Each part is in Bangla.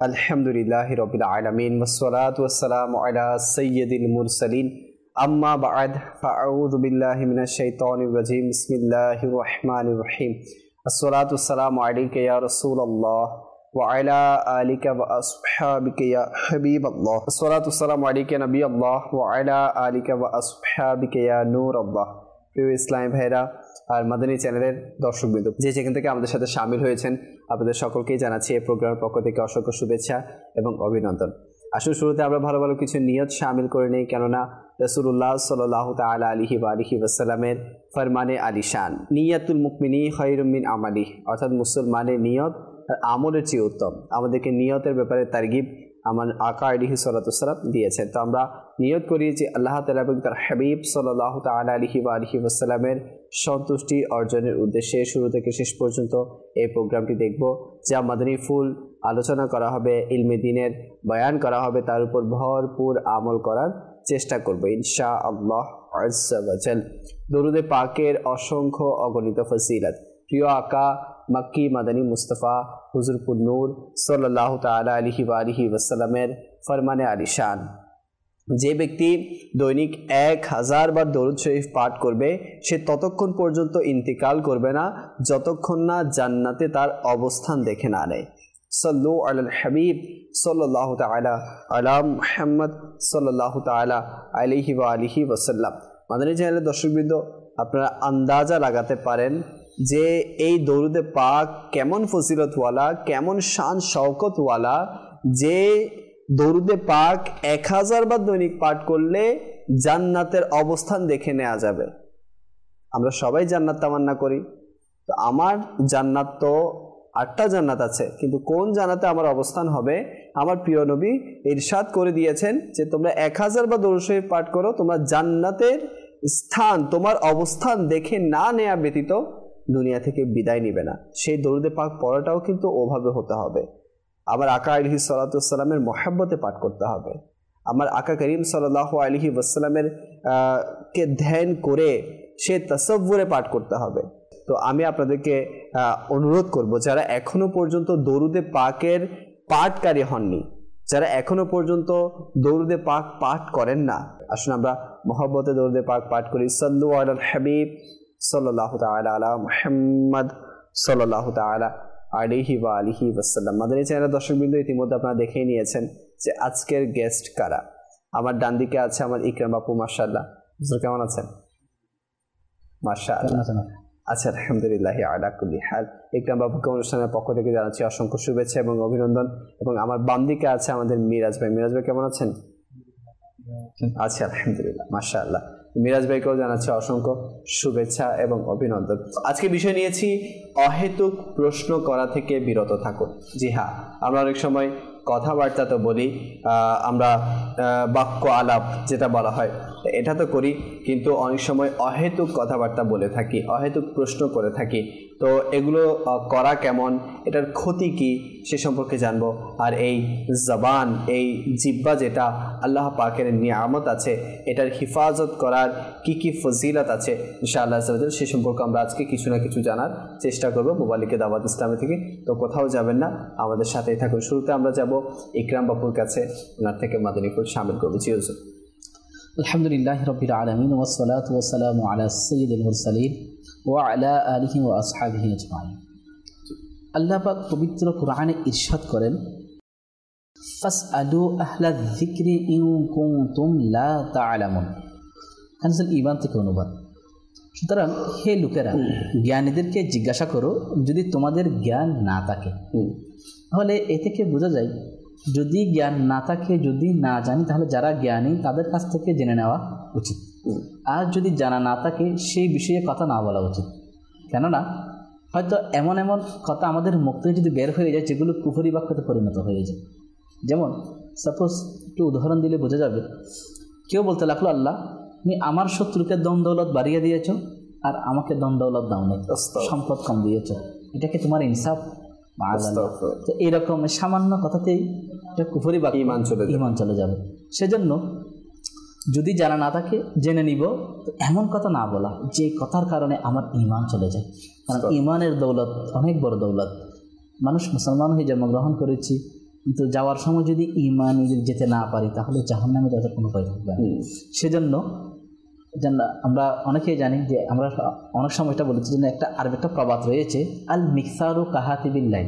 আলহামদুলিল্লাহি রাব্বিল আলামিন ওয়াসসালাতু ওয়াসসালামু আলা সাইয়্যিদিল মুরসালিন আম্মা বা'দ ফাআউযু বিল্লাহি মিনাশ শাইতানির রাজীম বিসমিল্লাহির রহমানির রহিম আসসালাতু ওয়াসসালামু আলাইকা ইয়া রাসূলুল্লাহ ওয়া আলা আলিকা ওয়া আসহাবিকা ইয়া হাবিবাল্লাহ আসসালাতু ওয়াসসালামু আলাইকা নবিয়াল্লাহ ওয়া আলা আলিকা ওয়া আসহাবিকা ইয়া নূরাল্লাহ। প্রিয় ইসলামী ভাইরা আর মাদানী চ্যানেলের দর্শকবৃন্দ, যে যেখান থেকে আমাদের সাথে শামিল হয়েছেন, আপনাদের সকলকেই জানাচ্ছি এই প্রোগ্রামের পক্ষ থেকে অসংখ্য শুভেচ্ছা এবং অভিনন্দন। আসলে শুরুতে আমরা ভালো ভালো কিছু নিয়ত শামিল করে নেই, কেননা রাসূলুল্লাহ সাল্লাল্লাহু তাআলা আলাইহি ওয়া আলিহি ওয়াসাল্লামের ফরমানে আলিশান, নিয়াতুল মুমিনি খায়রুম মিন আমালি, অর্থাৎ মুসলমানের নিয়ত আর আমলের চেয়ে উত্তম। আমাদেরকে নিয়তের ব্যাপারে তারগিব আমার আকা আলাইহি সাল্লাতু ওয়াসসালাম দিয়েছেন। তো আমরা নিয়ত করি যে আল্লাহ তাআলা এবং তার হাবিব সাল্লাল্লাহু তাআলা আলাইহি ওয়া আলিহি ওয়াসাল্লামের সন্তুষ্টি অর্জনের উদ্দেশ্যে শুরু থেকে শেষ পর্যন্ত এই প্রোগ্রামটি দেখব, যা মাদানী ফুল আলোচনা করা হবে, ইলমে দ্বীনের বয়ান করা হবে, তার উপর ভরপুর আমল করার চেষ্টা করব ইনশাআল্লাহ আজ্জা ওয়া জাল। দরুদে পাকের অসংখ্য অগণিত ফজিলত, প্রিয় আকা মক্কি মাদানী মুস্তাফা হুজুরপুর নূর সাল্লাল্লাহু তাআলা আলাইহি ওয়া আলিহি ওয়াসাল্লামের ফরমানে আলিশান, যে ব্যক্তি দৈনিক 1000 বার দরুদ শরীফ পাঠ করবে, সে ততক্ষণ পর্যন্ত ইন্তিকাল করবে না যতক্ষণ না জান্নাতে তার অবস্থান দেখে না নেয়। সাল্লু আলাল হাবিব সাল্লাল্লাহু তাআলা আলা মুহাম্মদ সাল্লাল্লাহু তাআলা আলাইহি ওয়া আলিহি ওয়াসাল্লাম। মাদানী চ্যানেলের দর্শকবৃন্দ, আপনারা আন্দাজা লাগাতে পারেন যে এই দরুদে পাক কেমন ফজিলতওয়ালা, কেমন শান শওকতওয়ালা, যে দরুদে পাক 1000 বার দৈনিক পাঠ করলে জান্নাতের অবস্থান দেখে নেওয়া যাবে। আমরা সবাই জান্নাত তামান্না করি, তো আমার জান্নাত তো 8টা জান্নাত আছে, কিন্তু কোন জান্নাতে আমার অবস্থান হবে আমার প্রিয় নবী ইরশাদ করে দিয়েছেন যে তোমরা 1000 বার দরুদ শরীফ পাঠ করো, তোমরা জান্নাতের স্থান, তোমার অবস্থান দেখে না নেওয়া ব্যতীত দুনিয়া থেকে বিদায় নিবে না। সেই দরুদে পাক পড়াটাও কিন্তু ওভাবে হতে হবে। আমার আকা আলাইহি সাল্লাতু ওয়াসসালামের মহব্বতে পাঠ করতে হবে, আমার আকা করিম সাল্লাল্লাহু আলাইহি ওয়াসাল্লামের কে ধ্যান করে সে তাসাব্বুরে পাঠ করতে হবে। তো আমি আপনাদেরকে অনুরোধ করব, যারা এখনো পর্যন্ত দরুদে পাকের পাঠকারী হননি, যারা এখনো পর্যন্ত দরুদে পাক পাঠ করেন না, আসুন আমরা মহব্বতে দরুদে পাক পাঠ করি। সাল্লু আলাল হাবিব সাল্লাল্লাহু তাআলা আলা মুহাম্মদ সাল্লাল্লাহু তাআলা আলাইহি ওয়া আলিহি ওয়াসাল্লাম। মাদানী চ্যানেলের দর্শকবৃন্দ, ইতিমধ্যে আপনারা দেখেই নিয়েছেন যে আজকের গেস্ট কারা। আমার ডান দিকে আছে আমার ইকরাম বাপু, মাশাআল্লাহ। হুজুর কেমন আছেন? মাশাআল্লাহ। আচ্ছা, আলহামদুলিল্লাহ আলা কুল্লি হাল। ইকরাম বাপুকে অনুষ্ঠানের পক্ষ থেকে জানাচ্ছি অসংখ্য শুভেচ্ছা এবং অভিনন্দন। এবং আমার বাম দিকে আছে আমাদের মিরাজ ভাই। মিরাজ ভাই কেমন আছেন? আচ্ছা, আলহামদুলিল্লাহ, মাশাআল্লাহ। মিরাজ ভাইকেও জানাচ্ছি অসংখ্য শুভেচ্ছা এবং অভিনন্দন। আজকে বিষয় নিয়েছি অহেতুক প্রশ্ন করা থেকে বিরত থাকুন। জি হ্যাঁ, আমরা অনেক সময় কথাবার্তা তো বলি, আমরা বাক্য আলাপ যেটা বলা হয় এটা তো করি, কিন্তু অনেক সময় অহেতুক কথাবার্তা বলে থাকি, অহেতুক প্রশ্ন করে থাকি। তো এগুলো করা কেমন, এটার ক্ষতি কি, সে সম্পর্কে জানবো। আর এই জবান, এই জিহ্বা যেটা আল্লাহ পাকের নিয়ামত আছে, এটার হিফাজত করার কি কি ফজিলত আছে ইনশাআল্লাহ সে সম্পর্কে আমরা আজকে কিছু না কিছু জানার চেষ্টা করব মুবালিকে দাওয়াত ইসলামী থেকে। তো কোথাও যাবেন না, আমাদের সাথেই থাকুন। শুরুতে আমরা যাব ইকরাম বাপুর কাছে, ওনার থেকে মাদানী ফুল শামিল করবো। জি হুজুর। আলহামদুলিল্লাহ রাব্বিল আলামিন ওয়াসসালাতু ওয়াসসালামু আলা সাইয়্যিদিল মুরসালিন ওয়া আলা আলিহি ওয়া আসহাবিহি আজমাইন। আল্লাহ পাক পবিত্র কোরআনে ইরশাদ করেন, ফাসআলু আহলায যিকরি ইন কুনতুম লা তা'লামুন। কানসুল ঈমান থেকে অনুবাদ। সুতরাং হে লোকেরা, জ্ঞানীদেরকে জিজ্ঞাসা করো যদি তোমাদের জ্ঞান না থাকে। তাহলে এ থেকে বোঝা যায়, যদি জ্ঞান না থাকে, যদি না জানি, তাহলে যারা জ্ঞানী তাদের কাছ থেকে জেনে নেওয়া উচিত। আর যদি জানা না থাকে, সেই বিষয়ে কথা না বলা উচিত। কেননা হয়তো এমন এমন কথা আমাদের মুখ থেকে যদি বের হয়ে যায় যেগুলো কুফরি বাক্যতে পরিণত হয়ে যায়। যেমন সাপোজ একটু উদাহরণ দিলে বোঝা যাবে, কেউ বলতে লাগলো, আল্লাহ তুমি আমার শত্রুকে দম দৌলত বাড়িয়ে দিয়েছ আর আমাকে দম দৌলত দাও নাই, সম্পদ কম দিয়েছ, এটা কি তোমার ইনসাফ? তো এরকম সামান্য কথাতেই এটা কুফরি বাক্য, ঈমান চলে যাবে। সেজন্য যদি জানা না থাকে জেনে নিব, তো এমন কথা না বলা যে কথার কারণে আমার ঈমান চলে যায়। কারণ ঈমানের দৌলত অনেক বড় দৌলত। মানুষ মুসলমান হয়ে জন্মগ্রহণ করেছি, কিন্তু যাওয়ার সময় যদি ঈমান যদি যেতে না পারি তাহলে জাহান্নামে যাওয়ার কোনো উপায় থাকবে না। সেজন্য আমরা অনেকেই জানি যে আমরা অনেক সময় এটা বলেছি যে একটা আরবি একটা প্রবাদ রয়েছে, আল মিকসারু কাহাতিবিল লাইল,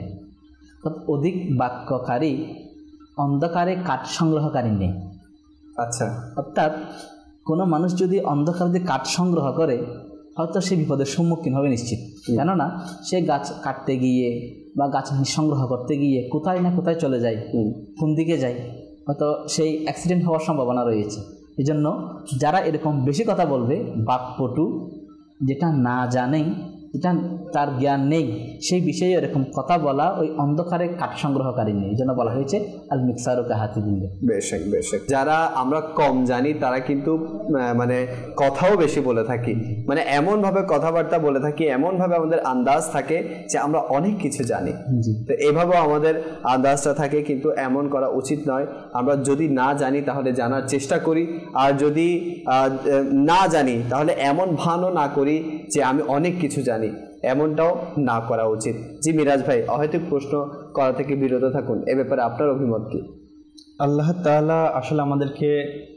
অধিক বাক্যকারী অন্ধকারে কাঠ সংগ্রহকারী নেই। আচ্ছা, অর্থাৎ কোনো মানুষ যদি অন্ধকার দিয়ে কাঠ সংগ্রহ করে হয়তো সে বিপদের সম্মুখীন হবে নিশ্চিত। কেননা সে গাছ কাটতে গিয়ে বা গাছ সংগ্রহ করতে গিয়ে কোথায় না কোথায় চলে যায়, কোন দিকে যায়, হয়তো সেই অ্যাক্সিডেন্ট হওয়ার সম্ভাবনা রয়েছে। এই জন্য যারা এরকম বেশি কথা বলবে, বাকপটু, যেটা না জানেই, যেটা তার জ্ঞান নেই, সেই বিষয়ে এরকম কথা বলা ওই অন্ধকারে কাঠ সংগ্রহকারী নেই। এই জন্য বলা হয়েছে আল মিকসারু কাহাতিবিল লাইল। বেশক বেশক। যারা আমরা কম জানি তারা কিন্তু মানে কথাও বেশি বলে থাকি, মানে এমনভাবে কথাবার্তা বলে থাকি, এমনভাবে আমাদের আন্দাজ থাকে যে আমরা অনেক কিছু জানি। তো এভাবেও আমাদের আন্দাজটা থাকে, কিন্তু এমন করা উচিত নয়। আমরা যদি না জানি তাহলে জানার চেষ্টা করি, আর যদি না জানি তাহলে এমন ভানও না করি যে আমি অনেক কিছু জানি, এমনটাও না করা উচিত। জি মিরাজ ভাই, অহেতুক প্রশ্ন করা থেকে বিরত থাকুন, এ ব্যাপারে আপনার অভিমত কি? আল্লাহ তাআলা আসলে আমাদেরকে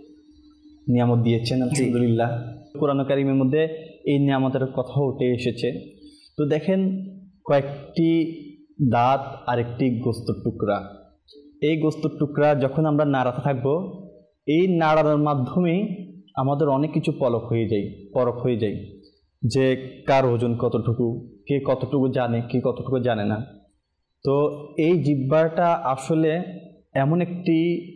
নিয়ামত দিয়েছেন, আলহামদুলিল্লাহ। কোরআন কারীমের মধ্যে এই নিয়ামতের কথাও উঠে এসেছে। তো দেখেন, কয়েকটি দাঁত আর একটি গোস্তের টুকরা, এই গোস্তের টুকরা যখন আমরা নাড়াতে থাকবো, এই নাড়ানোর মাধ্যমেই আমাদের অনেক কিছু পরখ হয়ে যায় যে কার ওজন কতটুকু, কে কতটুকু জানে, কে কতটুকু জানে না। তো এই জিহ্বাটা আসলে এমন একটি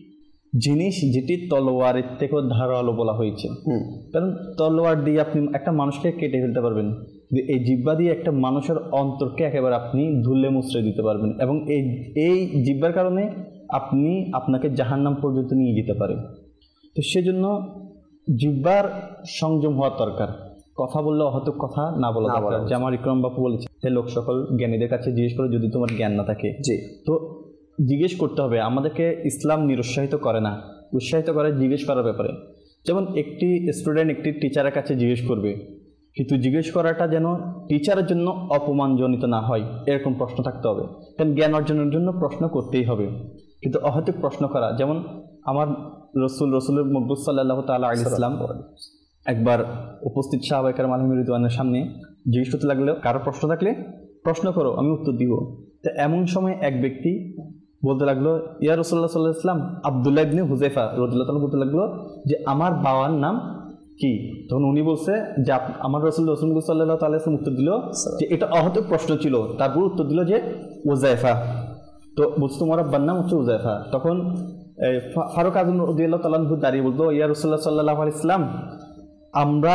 জিনিস যেটি তলোয়ারের থেকেও ধারালো বলা হয়েছে। কারণ তলোয়ার দিয়ে আপনি একটা মানুষকে কেটে ফেলতে পারবেন, এই জিহ্বা দিয়ে একটা মানুষের অন্তরকে একেবারে আপনি ধুলে মুছড়ে দিতে পারবেন, এবং এই জিহ্বার কারণে আপনাকে জাহান্নাম পর্যন্ত নিয়ে যেতে পারে। তো সেজন্য জিহ্বার সংযম হওয়ার দরকার। কথা বললে অহেতুক কথা না বলা দরকার। যে আমার ইকরাম বাপু বলেছে, লোক সকল জ্ঞানীদের কাছে জিজ্ঞেস করে যদি তোমার জ্ঞান না থাকে। তো জিজ্ঞেস করতে হবে। আমাদেরকে ইসলাম নিরুৎসাহিত করে না, উৎসাহিত করে জিজ্ঞেস করার ব্যাপারে। যেমন একটি স্টুডেন্ট একটি টিচারের কাছে জিজ্ঞেস করবে, কিন্তু জিজ্ঞেস করাটা যেন টিচারের জন্য অপমানজনিত না হয়, এরকম প্রশ্ন থাকতে হবে। কারণ জ্ঞান অর্জনের জন্য প্রশ্ন করতেই হবে, কিন্তু অহেতুক প্রশ্ন করা। যেমন আমার রসুলের মকবুস সাল্লাল্লাহু তাআলা আলাইহি ওয়াসাল্লাম একবার উপস্থিত সাহাবায়ে কেরাম আলাইহিম রিদওয়ানের সামনে জিজ্ঞেস করতে লাগলো, কারো প্রশ্ন থাকলে প্রশ্ন করো, আমি উত্তর দিব। তো এমন সময় এক ব্যক্তি বলতে লাগলো, ইয়া রাসূলুল্লাহ সাল্লাল্লাহু আলাইহি ওয়াসাল্লাম, আব্দুল্লাহ ইবনে হুযায়ফা রাদিয়াল্লাহু তাআলা বলতে লাগলো যে আমার বাবার নাম কি? তখন উনি বলছে যে আমার রাসূলুল্লাহ সাল্লাল্লাহু আলাইহি ওয়াসাল্লাম উত্তর দিল যে এটা অহেতুক প্রশ্ন ছিল। তারপর উত্তর দিল যে হুযায়ফা। তো বলছো তোমার আব্বার নাম হচ্ছে হুযায়ফা। তখন ফারুক আযম রাদিয়াল্লাহু তাআলা দাঁড়িয়ে বলতো, ইয়া রাসূলুল্লাহ সাল্লাল্লাহু আলাইহি ওয়াসাল্লাম, আমরা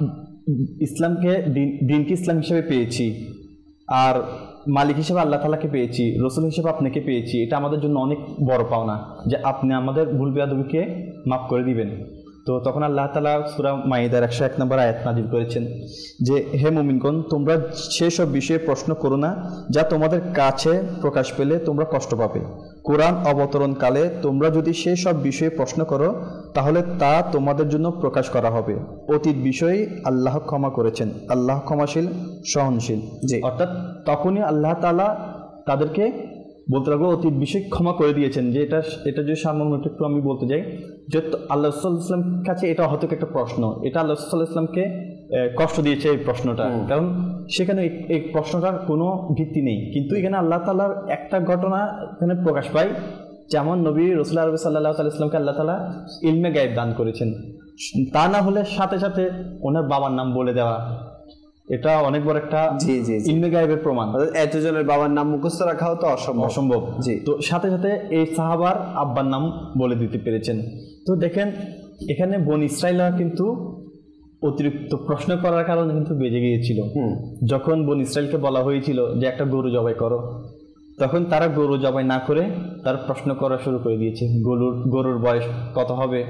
ইসলামকে দিনকে ইসলাম হিসেবে পেয়েছি, আর মালিক হিসেবে আল্লাহ তাআলাকে পেয়েছি, রসুল হিসেবে আপনাকে পেয়েছি। এটা আমাদের জন্য অনেক বড় পাওনা যে আপনি আমাদের ভুল বেয়াদবিকে মাফ করে দিবেন। তো তখন আল্লাহ তাআলা সূরা মাইদার 101 নম্বর আয়াত নাযিল করেছেন যে, হে মুমিনগণ, তোমরা সেসব বিষয়ে প্রশ্ন করো না যা তোমাদের কাছে প্রকাশ পেলে তোমরা কষ্ট পাবে। কোরআন অবতরণকালে তোমরা যদি সেসব বিষয়ে প্রশ্ন করো তাহলে তা তোমাদের জন্য প্রকাশ করা হবে। অতীত বিষয়ে আল্লাহ ক্ষমা করেছেন, আল্লাহ ক্ষমাশীল সহনশীল। অর্থাৎ তখনই আল্লাহ তাআলা তাদেরকে বলতে লাগলো অতীত বিষয় ক্ষমা করে দিয়েছেন। যে এটা যে সামান্য একটু আমি বলতে যাই যে আল্লাহ সাল্লাল্লাহু আলাইহি ওয়াসাল্লাম কাছে এটা হয়তো একটা প্রশ্ন, এটা আল্লাহ সাল্লাল্লাহু আলাইহি ওয়াসাল্লামকে কষ্ট দিয়েছে এই প্রশ্নটা, কারণ সেখানে এই প্রশ্নটার কোনো ভিত্তি নেই। কিন্তু এখানে আল্লাহ তাআলার একটা ঘটনা এখানে প্রকাশ পায়, যেমন নবী রাসূলুল্লাহ সাল্লাল্লাহু আলাইহি ওয়াসাল্লামকে আল্লাহ তাআলা ইলমে গায়ব দান করেছেন। তা না হলে সাথে সাথে ওনার বাবার নাম বলে দেওয়া, এটা অনেক বড় একটা ইলমে গায়বের প্রমাণ। এতজনের বাবার নাম মুখস্থ রাখাও তো অসম্ভব। তো সাথে সাথে এই সাহাবার আব্বার নাম বলে দিতে পেরেছেন। তো দেখেন, এখানে বনি ইসরাঈলরা কিন্তু অতিরিক্ত প্রশ্ন করার কারণে কিন্তু বেজে গিয়েছিল। যখন বনি ইসরাঈলকে বলা হয়েছিল যে একটা গরু জবাই করো, তখন তারা গরু জবাই না করে তার প্রশ্ন করা শুরু করে দিয়েছে। গরুর বয়স কত হবে,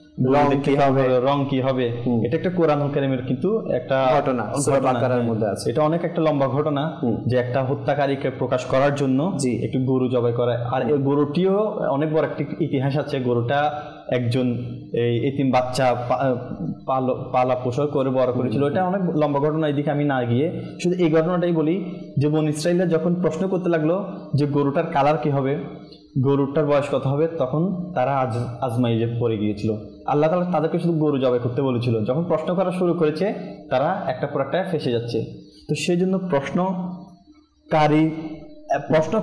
রং কি হবে। এটা একটা কোরআন কারীমের কিন্তু একটা ঘটনা, সূরা বাকারার মধ্যে আছে। এটা অনেক একটা লম্বা ঘটনা যে একটা হত্যাকারীকে প্রকাশ করার জন্য একটু গরু জবাই করা। আর এই গরুটিও অনেক বড় একটা ইতিহাস আছে। গরুটা একজন এই এতিম বাচ্চা পালা পোষণ করে বড় করেছিল। এটা অনেক লম্বা ঘটনা, এদিকে আমি না গিয়ে শুধু এই ঘটনাটাই বলি যে বনী ইসরাঈলরা যখন প্রশ্ন করতে লাগলো যে গরুটার কালার কি হবে, গরুটার বয়স কত হবে, তখন তারা আজমাইজে পড়ে গিয়েছিল। আল্লাহ তাআলা তাদেরকে শুধু গরু জবাই করতে বলেছিল। যখন প্রশ্ন করা শুরু করেছে তারা একটা পর একটা ফেঁসে যাচ্ছে। তো সেই জন্য প্রশ্ন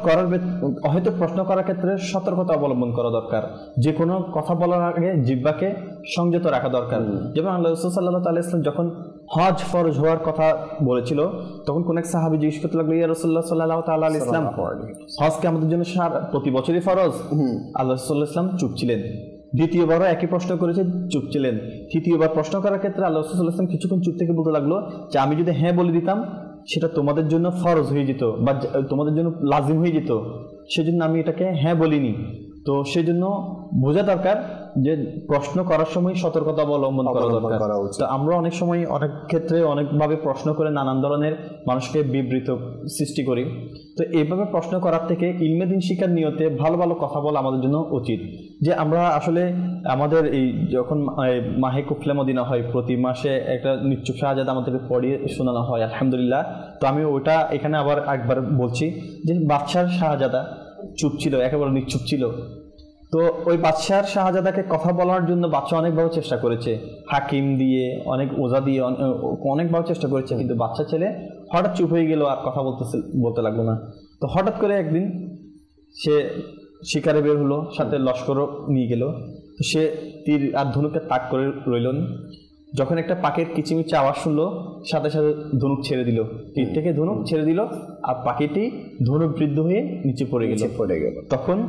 করার ক্ষেত্রে সতর্কতা অবলম্বন করা দরকার। যে কোনো কথা বলার আগে জিহ্বাকে সংযত রাখা দরকার। যেমন আল্লাহ রাসূল সাল্লাল্লাহু আলাইহি ওয়াসাল্লাম যখন হজ ফরজ হওয়ার কথা বলেছিল, তখন কোন এক সাহাবী জিজ্ঞেস করতে লাগলো, ইয়া রাসূলুল্লাহ সাল্লাল্লাহু তাআলা আলাইহি ওয়াসাল্লাম, হজ কি আমাদের জন্য প্রতি বছরই ফরজ? আল্লাহ রাসূল সাল্লাল্লাহু আলাইহি ওয়াসাল্লাম চুপ ছিলেন। দ্বিতীয়বারও একই প্রশ্ন করেছে, চুপ ছিলেন। তৃতীয়বার প্রশ্ন করার ক্ষেত্রে আল্লাহ রাসূল সাল্লাল্লাহু আলাইহি ওয়াসাল্লাম কিছুক্ষণ চুপ থেকে বলতে লাগলো যে আমি যদি হ্যাঁ বলে দিতাম সেটা তোমাদের জন্য ফরজ হয়ে যেত বা তোমাদের জন্য লাজিম হয়ে যেত, সেজন্য আমি এটাকে হ্যাঁ বলিনি। তো সেজন্য বোঝা দরকার যে প্রশ্ন করার সময় সতর্কতা অবলম্বন করা দরকার। তো আমরা অনেক সময় অনেক ক্ষেত্রে অনেকভাবে প্রশ্ন করে নানান ধরনের মানুষকে বিবৃত সৃষ্টি করি। তো এইভাবে প্রশ্ন করার থেকে ইলমে দ্বীন শিক্ষার নিয়তে ভালো ভালো কথা বলা আমাদের জন্য উচিত। যে আমরা আসলে আমাদের এই যখন মাহে কুফলে মদিনা হয়, প্রতি মাসে একটা নিচ্ছুক শাহজাদা আমাদেরকে পড়িয়ে শোনানো হয়, আলহামদুলিল্লাহ। তো আমি ওটা এখানে আবার একবার বলছি যে বাদশার শাহজাদা চুপ ছিল, একেবারে নিশ্চুপ ছিল। তো ওই বাদশার শাহজাদাকে কথা বলার জন্য বাদশা অনেকভাবে চেষ্টা করেছে, হাকিম দিয়ে, অনেক ওজা দিয়ে অনেকভাবে চেষ্টা করেছে, কিন্তু বাচ্চা ছেলে হঠাৎ চুপ হয়ে গেল, আর কথা বলতে লাগলো না। তো হঠাৎ করে একদিন সে শিকারে বের হলো, সাথে লস্করও নিয়ে গেল। তো সে তীর আর ধনুককে তাক করে রইল। যখন একটা পাখির কিচিমিচি আওয়াজ শুনলো, সাথে সাথে ধনুক ছেড়ে দিল, তীর থেকে ধনুক ছেড়ে দিল, আর পাখিটি ধনুবৃদ্ধ হয়ে নিচে পড়ে গেল। তখন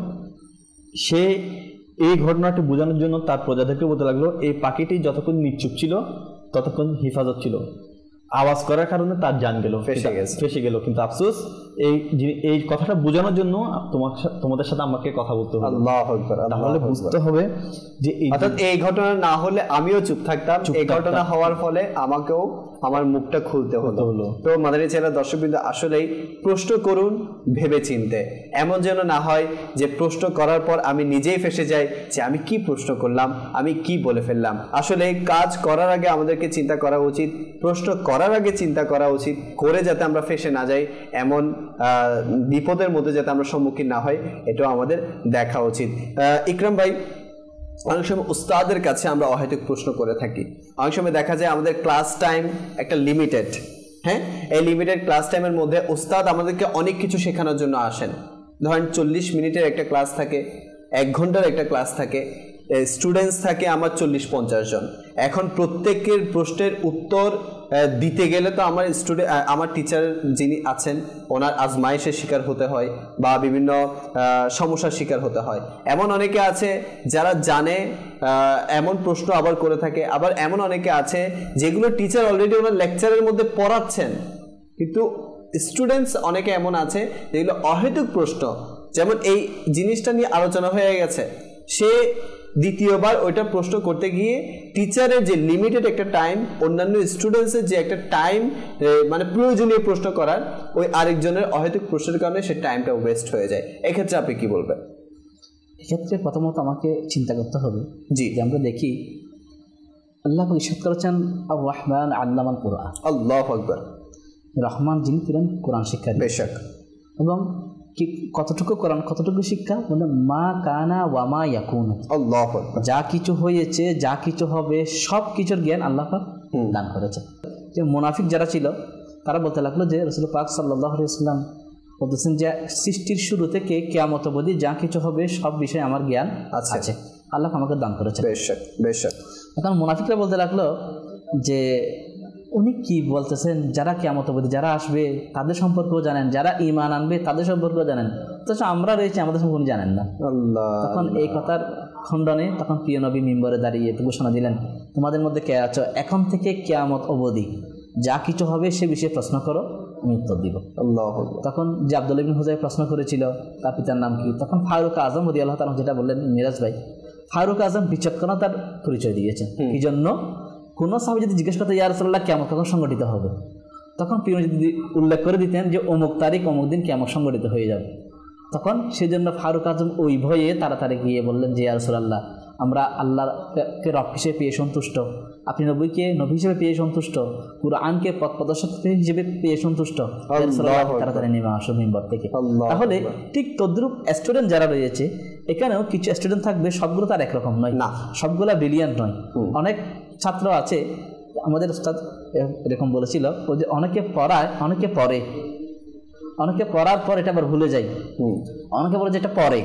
সে এই ঘটনাটি বোঝানোর জন্য তার প্রজাদেরকে বলতে লাগলো, এই পাখিটি যতক্ষণ নিশ্চুপ ছিল ততক্ষণ হিফাজত ছিল, আওয়াজ করার কারণে তার জান গেল, ফেসে গেল। কিন্তু আফসোস এই কথাটা বোঝানোর জন্য তোমাদের সাথে আমাকে কথা বলতে হবে। আল্লাহু আকবার। তাহলে বুঝতে হবে যে এই ঘটনা না হলে আমিও চুপ থাকতাম, এই ঘটনা হওয়ার ফলে আমাকেও আমার মুখটা খুলতে হলো। তো মাদানী চ্যানেলের দর্শকবৃন্দ, আসলেই প্রশ্ন করুন ভেবে চিনতে, এমন যেন না হয় যে প্রশ্ন করার পর আমি নিজেই ফেসে যাই যে আমি কি প্রশ্ন করলাম, আমি কি বলে ফেললাম। আসলে কাজ করার আগে আমাদেরকে চিন্তা করা উচিত, প্রশ্ন করার আগে চিন্তা করা উচিত, করে যাতে আমরা ফেসে না যাই, এমন বিপদের মধ্যে যাতে আমরা সম্মুখীন না হয়, এটাও আমাদের দেখা উচিত। ইকরাম ভাই, অনেক সময় উস্তাদের কাছে আমরা অহেতুক প্রশ্ন করে থাকি। অনেক সময় দেখা যায় আমাদের ক্লাস টাইম একটা লিমিটেড, হ্যাঁ, এই লিমিটেড ক্লাস টাইমের মধ্যে উস্তাদ আমাদেরকে অনেক কিছু শেখানোর জন্য আসেন। ধরেন 40 মিনিটের একটা ক্লাস থাকে, 1 ঘন্টার একটা ক্লাস থাকে, স্টুডেন্টস থাকে আমার 40-50 জন। এখন প্রত্যেকের প্রশ্নের উত্তর দিতে গেলে তো আমার টিচার যিনি আছেন ওনার আজমাইশের শিকার হতে হয় বা বিভিন্ন সমস্যার শিকার হতে হয়। এমন অনেকে আছে যারা জানে এমন প্রশ্ন আবার করে থাকে, আবার এমন অনেকে আছে যেগুলো টিচার অলরেডি ওনার লেকচারের মধ্যে পড়াচ্ছেন, কিন্তু স্টুডেন্টস অনেকে এমন আছে যেগুলো অহেতুক প্রশ্ন। যেমন এই জিনিসটা নিয়ে আলোচনা হয়ে গেছে, সে দ্বিতীয়বার ওইটা প্রশ্ন করতে গিয়ে টিচারের যে লিমিটেড একটা টাইম, অন্যান্য স্টুডেন্টসের যে একটা টাইম মানে প্রয়োজনীয় প্রশ্ন করার, ওই আরেকজনের অহেতুক প্রশ্নের কারণে সে টাইমটা ওয়েস্ট হয়ে যায়। এক্ষেত্রে আপনি কি বলবেন? এক্ষেত্রে প্রথমত আমাকে চিন্তা করতে হবে যে আমরা দেখি আল্লাহ ইরশাদ করেছেন আর রহমান আল্লামাল কুরআন। আল্লাহু আকবার। রহমান যিনি ছিলেন কোরআন শিক্ষা, বেশক। এবং কি কতটুকু কোরআন, কতটুকু শিক্ষা, মানে মা কানা ওয়া মা ইয়াকুনু, আল্লাহু আকবার। যা কিছু হয়েছে, যা কিছু হবে, সব কিছুর জ্ঞান আল্লাহ পাক দান করেছে। যে মুনাফিক যারা ছিল তারা বলতে লাগলো যে রাসূল পাক সাল্লাল্লাহু আলাইহি ওয়াসাল্লাম বলতেছেন যে সৃষ্টির শুরু থেকে কিয়ামত অবধি যা কিছু হবে সব বিষয়ে আমার জ্ঞান আছে, আল্লাহ আমাকে দান করেছে। বেশক বেশক। এখন মুনাফিকরা বলতে লাগলো যে উনি কি বলতেছেন, যারা কিয়ামত অবধি যারা আসবে তাদের সম্পর্কেও জানেন, যারা ঈমান আনবে তাদের সম্পর্কেও জানেন, অথচ আমরা রয়েছি আমাদের সম্পর্কে জানেন না। তখন এই কথার খণ্ডনে তখন প্রিয় নবী মিম্বরে দাঁড়িয়ে ঘোষণা দিলেন, তোমাদের মধ্যে কে আছো, এখন থেকে কিয়ামত অবধি যা কিছু হবে সে বিষয়ে প্রশ্ন করো, আমি উত্তর দিব। তখন যে আব্দুল্লাহ ইবনে হুযাইফা প্রশ্ন করেছিল তার পিতার নাম কি, তখন ফারুক আজম রাদিয়াল্লাহু তাআলা যেটা বললেন মিরাজ ভাই, ফারুক আজম বিচক্ষণতার পরিচয় দিয়েছেন। কি জন্য? কোনো সাহাবী যদি জিজ্ঞেস করতে ইয়া রাসূলুল্লাহ কিয়ামত কখন সংঘটিত হবে, তখন প্রিয় যদি উল্লেখ করে দিতেন যে অমুক তারিখ অমুক দিন কিয়ামত সংঘটিত হয়ে যাবে, তখন সেজন্য ফারুক আজম ওই ভয়ে তাড়াতাড়ি গিয়ে বললেন যে ইয়া রাসূলুল্লাহ আমরা আল্লাহকে রব হিসেবে পেয়ে সন্তুষ্ট, আপনি নবীকে নবী হিসেবে পেয়ে সন্তুষ্ট, কুরআনকে পথ প্রদর্শক হিসেবে পেয়ে সন্তুষ্ট, তাড়াতাড়ি নেমে আসো মিম্বর থেকে। তাহলে ঠিক তদ্রুপ স্টুডেন্ট যারা রয়েছে এখানেও কিছু স্টুডেন্ট থাকবে, সবগুলো তার একরকম নয়, না সবগুলা ব্রিলিয়ান্ট নয়। অনেক ছাত্র আছে, আমাদের উস্তাদ এরকম বলেছিল যে অনেকে পড়ায়, অনেকে পড়ে, অনেকে পড়ার পর এটা আবার ভুলে যায়, অনেকে বলে যে এটা পড়ে,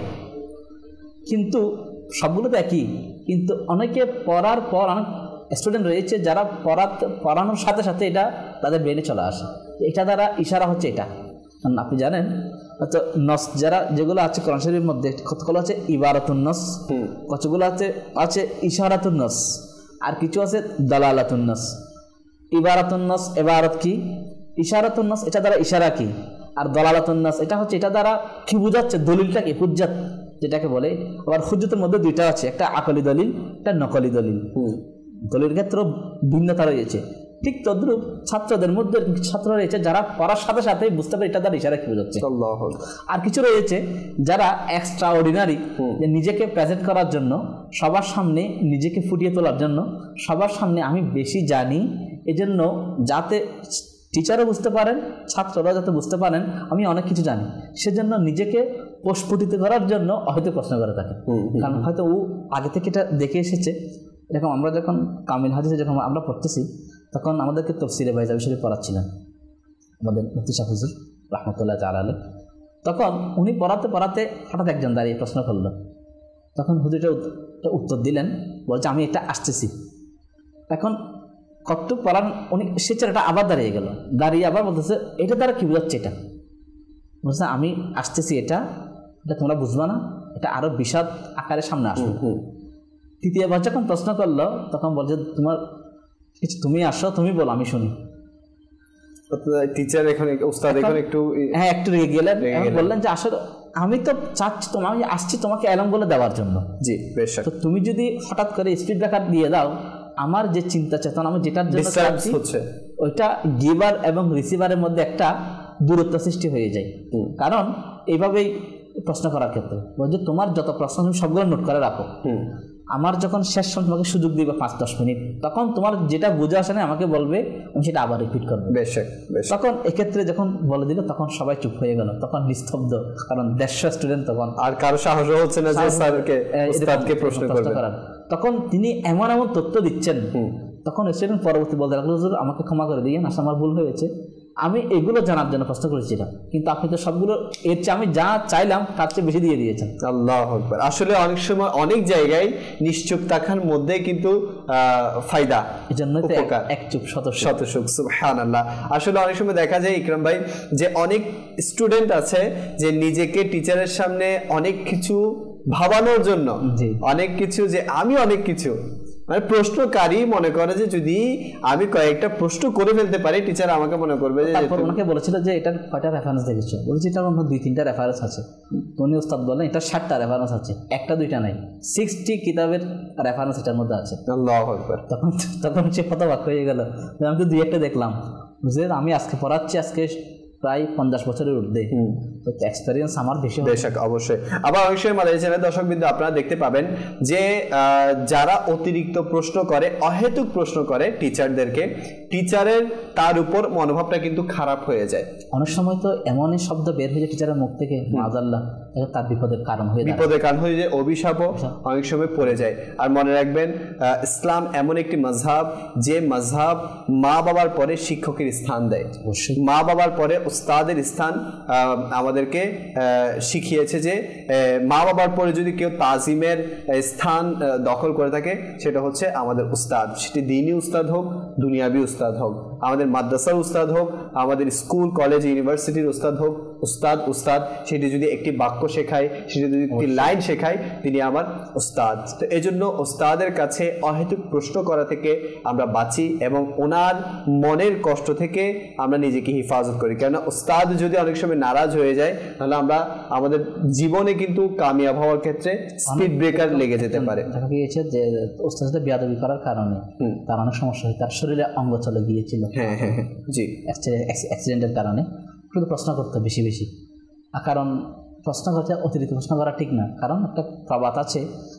কিন্তু সবগুলো তো একই। কিন্তু অনেকে পড়ার পর, অনেক স্টুডেন্ট রয়েছে যারা পড়ানোর সাথে সাথে এটা তাদের ব্রেনে চলে আসে, এটা দ্বারা ইশারা হচ্ছে এটা। আপনি জানেন হয়তো নস যারা যেগুলো আছে কোরআন শরীফের মধ্যে, কতগুলো আছে ইবারাতুন নস, কতগুলো আছে ইশারাতুন নস, আর কিছু আছে দালালাতুন নস। ইবারাতুন নস ইবারত কি, ইশারাতুন নস এটা দ্বারা ইশারা কি, আর দালালাতুন নস এটা হচ্ছে এটা দ্বারা কি বোঝাচ্ছে, দলিলটা কি, হুজ্জাত যেটাকে বলে। আবার হুজ্জতের মধ্যে দুইটা আছে, একটা আকলি দলিল, একটা নকলি দলিল। দলিলের ক্ষেত্রে ভিন্নতা রয়েছে। ঠিক তদ্রুপ ছাত্রদের মধ্যে ছাত্র রয়েছে যারা পড়ার সাথে সাথে বুঝতে পারে এটা দ্বারা ইশারা কি বোঝাচ্ছে। আর কিছু রয়েছে যারা এক্সট্রা অর্ডিনারি, নিজেকে প্রেজেন্ট করার জন্য, সবার সামনে নিজেকে ফুটিয়ে তোলার জন্য, সবার সামনে আমি বেশি জানি, এজন্য যাতে টিচারও বুঝতে পারেন, ছাত্ররা যাতে বুঝতে পারেন আমি অনেক কিছু জানি, সেজন্য নিজেকে প্রস্ফুটিত করার জন্য হয়তো প্রশ্ন করে থাকে। কারণ হয়তো ও আগে থেকে এটা দেখে এসেছে। এরকম আমরা যখন কামিল হাদিসে যখন আমরা পড়তেছি, তখন আমাদেরকে তফসিরে বাইজাবি শরীফ পড়াচ্ছিলেন আমাদের মুফতি শাহ হুজুর রহমতুল্লাহ তাআলা আলাইহি। তখন উনি পড়াতে পড়াতে হঠাৎ একজন দাঁড়িয়ে প্রশ্ন করলো, তখন হুজুরটা উত্তর দিলেন, বলছে আমি এটা আসতেছি। এখন কতটুকু পড়ান উনি, সে ছেলেটা আবার দাঁড়িয়ে গেল, দাঁড়িয়ে আবার বলতেছে এটা দ্বারা কী বোঝাচ্ছে, এটা বলছে আমি আসতেছি, এটা তোমরা বুঝবা না, এটা আরো বিশদ আকারে সামনে আসবে। তৃতীয়বার যখন প্রশ্ন করলো তখন বলছে তুমি আসো, তুমি বলো, আমি শুনি। টিচার এখন উস্তাদ এখন একটু রেগে গেলেন, বললেন যে আসলে আমি তো চাচ্ছি আমি আসছি তোমাকে এলম বলে দেওয়ার জন্য। জি বেশ, তো তুমি যদি হঠাৎ করে স্পিড ব্রেকার দিয়ে দাও, আমার যে চিন্তা চেতনা আমি যেটার জন্য চাচ্ছি ওইটা গিভার এবং রিসিভারের মধ্যে একটা দূরত্ব সৃষ্টি হয়ে যায়। কারণ এইভাবেই প্রশ্ন করার ক্ষেত্রে বলছে তোমার যত প্রশ্ন তুমি সবগুলো নোট করে রাখো, আমার যখন শেষ সময় তোমাকে সুযোগ দিবে 5-10 মিনিট, তখন তোমার যেটা বুঝে আসে না আমাকে বলবে, আমি সেটা আবার রিপিট করবো। তখন এক্ষেত্রে যখন বলে দিল তখন সবাই চুপ হয়ে গেল, তখন নিস্তব্ধ, কারণ 150 স্টুডেন্ট, তখন আর কারো সাহস হচ্ছে না যে স্যারকে প্রশ্ন করার। তখন তিনি এমন এমন তথ্য দিচ্ছেন, তখন স্টুডেন্ট পরবর্তী বলতে লাগলো, হুজুর আমাকে ক্ষমা করে দিয়েন, আসলে আমার ভুল হয়েছে, আমি এগুলো জানার জন্য প্রশ্ন করেছিলাম, কিন্তু আপনি তো সবগুলো এর চেয়ে আমি যা চাইলাম তার চেয়ে বেশি দিয়ে দিয়েছেন। আল্লাহু আকবার। আসলে অনেক সময় অনেক জায়গায় নিশ্চুপ থাকার মধ্যে কিন্তু ফায়দা, এজন্য তো এক চুপ শত সুখ। সুবহানাল্লাহ। আসলে অনেক সময় দেখা যায় ইকরাম ভাই যে অনেক স্টুডেন্ট আছে যে নিজেকে টিচারের সামনে অনেক কিছু ভাবানোর জন্য, অনেক কিছু যে আমি অনেক কিছু মানে প্রশ্নকারী মনে করে যে যদি আমি কয়েকটা প্রশ্ন করে ফেলতে পারি টিচার আমাকে মনে করবে যে। তারপর ওনাকে বলেছিল যে এটার কয়টা রেফারেন্স দেখেছো, বলছি এটা অন্য 2-3টা রেফারেন্স আছে। উনি ওস্তাদ বললেন এটা 60টা রেফারেন্স আছে, 1-2টা নাই, 60 কিতাবের রেফারেন্স এটার মধ্যে আছে। আল্লাহু আকবার। তখন সে হতবাক হয়ে গেল, আমি তো 2-1টা দেখলাম, বুঝলেন আমি আজকে পড়াচ্ছি, আজকে প্রায় 50 বছরের ঊর্ধ্বে, তো এক্সপেরিয়েন্স আমার বেশি। অবশ্যই। আবার অনেক সময় মাদানী চ্যানেল দর্শকবৃন্দ আপনারা দেখতে পাবেন যে যারা অতিরিক্ত প্রশ্ন করে, অহেতুক প্রশ্ন করে টিচারদেরকে, টিচারের তার উপর মনোভাবটা কিন্তু খারাপ হয়ে যায়। অনেক সময় তো এমনই শব্দ বের হয়ে যায় টিচারের মুখ থেকে, মাআযাল্লাহ, তার বিপদের কারণ হয়ে যায়, অভিশাপও অনেক সময় পড়ে যায়। আর মনে রাখবেন ইসলাম এমন একটি মাযহাব যে মাযহাব মা বাবার পরে শিক্ষকের স্থান দেয়, মা বাবার পরে উস্তাদের স্থান আমাদেরকে শিখিয়েছে যে মা বাবার পরে যদি কেউ তাজিমের স্থান দখল করে থাকে সেটা হচ্ছে আমাদের উস্তাদ, সেটি দ্বীনি উস্তাদ হোক, দুনিয়াবি উস্তাদ হোক, আমাদের মাদ্রাসার উস্তাদ হোক, আমাদের স্কুল কলেজ ইউনিভার্সিটির উস্তাদ হোক, উস্তাদ সেটি যদি একটি বাক্য শেখায়, সেটি যদি একটি লাইন শেখায়, তিনি আমার উস্তাদ। তো এই জন্য উস্তাদের কাছে অহেতুক প্রশ্ন করা থেকে আমরা বাঁচি এবং ওনার মনের কষ্ট থেকে আমরা নিজেকে হেফাজত করি। কেন উস্তাদ যদি অনেক সময় নারাজ হয়ে যায় তাহলে আমরা আমাদের জীবনে কিন্তু কামিয়াব হওয়ার ক্ষেত্রে স্পিড ব্রেকার লেগে যেতে পারে। দেখা গিয়েছে যে উস্তাদের সাথে বেয়াদবি করার কারণে তার অনেক সমস্যা হয়, তার শরীরে অঙ্গ চলে গিয়েছিল, জি অ্যাক্সিডেন্টের কারণে। শুধু প্রশ্ন করতে বেশি বেশি, কারণ প্রশ্ন করতে অতিরিক্ত প্রশ্ন করা ঠিক না, কারণ একটা প্রবাদ আছে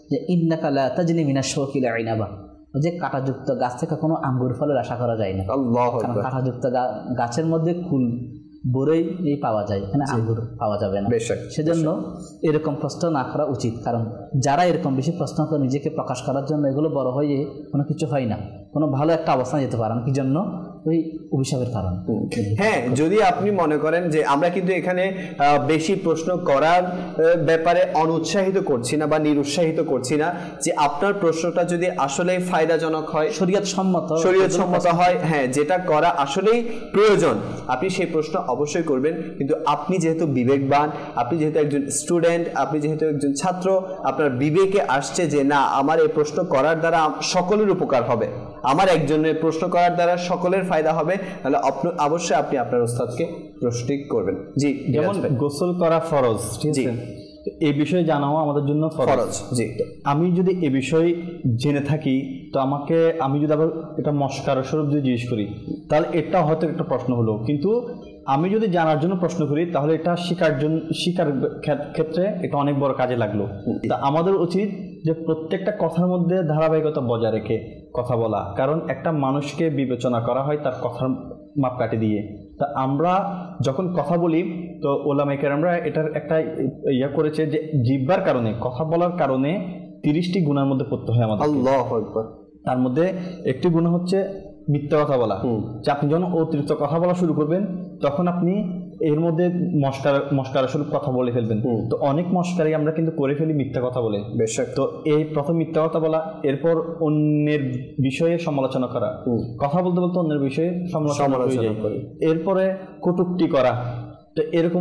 যে ইন্নাকা লা তাজনি মিনাশ শাওকি লা ইনাবা, যে কাঁটাযুক্ত গাছ থেকে কোনো আঙ্গুর ফলের আশা করা যায় না। আল্লাহু কারণ আকবার। কাঁটাযুক্ত গাছের মধ্যে কুল বড়ই পাওয়া যায়, এখানে আঙ্গুর পাওয়া যাবে না। বেশক। সেজন্য এরকম প্রশ্ন না করা উচিত, কারণ যারা এরকম বেশি প্রশ্ন করে নিজেকে প্রকাশ করার জন্য, এগুলো বড় হয়ে কোনো কিছু হয় না, কোনো ভালো একটা অবস্থানে যেতে পারে না। কি জন্য? ওই অভিশাপের কারণ। হ্যাঁ, যদি আপনি মনে করেন যে আমরা কিন্তু এখানে বেশি প্রশ্ন করার ব্যাপারে অনুৎসাহিত করছি না বা নিরুৎসাহিত করছি না, যে আপনার প্রশ্নটা যদি আসলে ফায়দাজনক হয়, শরীয়ত সম্মত হয়, হ্যাঁ, যেটা করা আসলেই প্রয়োজন, আপনি সেই প্রশ্ন অবশ্যই করবেন। কিন্তু আপনি যেহেতু বিবেকবান, আপনি যেহেতু একজন স্টুডেন্ট, আপনি যেহেতু একজন ছাত্র, আপনার বিবেকে আসছে যে না, আমার এই প্রশ্ন করার দ্বারা সকলের উপকার হবে, আমার একজনের প্রশ্ন করার দ্বারা সকলের ফায়দা হবে, তাহলে অবশ্যই আপনি আপনার উস্তাদকে প্রশ্ন করবেন। জি, যেমন গোসল করা ফরজ, ঠিক আছে, এই বিষয়ে জানাও আমাদের জন্য ফরজ। জি, আমি যদি এ বিষয়ে জেনে থাকি, তো আমি যদি আবার এটা মস্কার স্বরূপ যদি জিজ্ঞেস করি, তাহলে এটা হয়তো একটা প্রশ্ন হলো। কিন্তু আমি যদি জানার জন্য প্রশ্ন করি, তাহলে এটা শিকার ক্ষেত্রে এটা অনেক বড় কাজে লাগলো। তা আমাদের উচিত যে প্রত্যেকটা কথার মধ্যে ধারাবাহিকতা বজায় রেখে কথা বলা, কারণ একটা মানুষকে বিবেচনা করা হয় তার কথার মাপকাঠি দিয়ে। তা আমরা যখন কথা বলি, তো ওলামায়ে কেরামরা এটার একটা ইয়া করেছে যে জিহ্বার কারণে, কথা বলার কারণে 30টি গুনার মধ্যে পড়তে হয় আমাদের। আল্লাহু আকবার। তার মধ্যে একটি গুনাহ হচ্ছে মিথ্যা কথা বলা। যে আপনি যখন অতিরিক্ত কথা বলা শুরু করবেন, তখন আপনি এর মধ্যে মস্কারা স্বরূপ কথা বলে ফেলবেন। তো অনেক মস্কারি আমরা কিন্তু করে ফেলি মিথ্যা কথা বলে। বেশক। তো এই প্রথম মিথ্যা কথা বলা, এরপর অন্যের বিষয়ে সমালোচনা করা, কথা বলতে বলতে অন্যের বিষয়ে সমালোচনা করি, এরপরে কটূক্তি করা। তো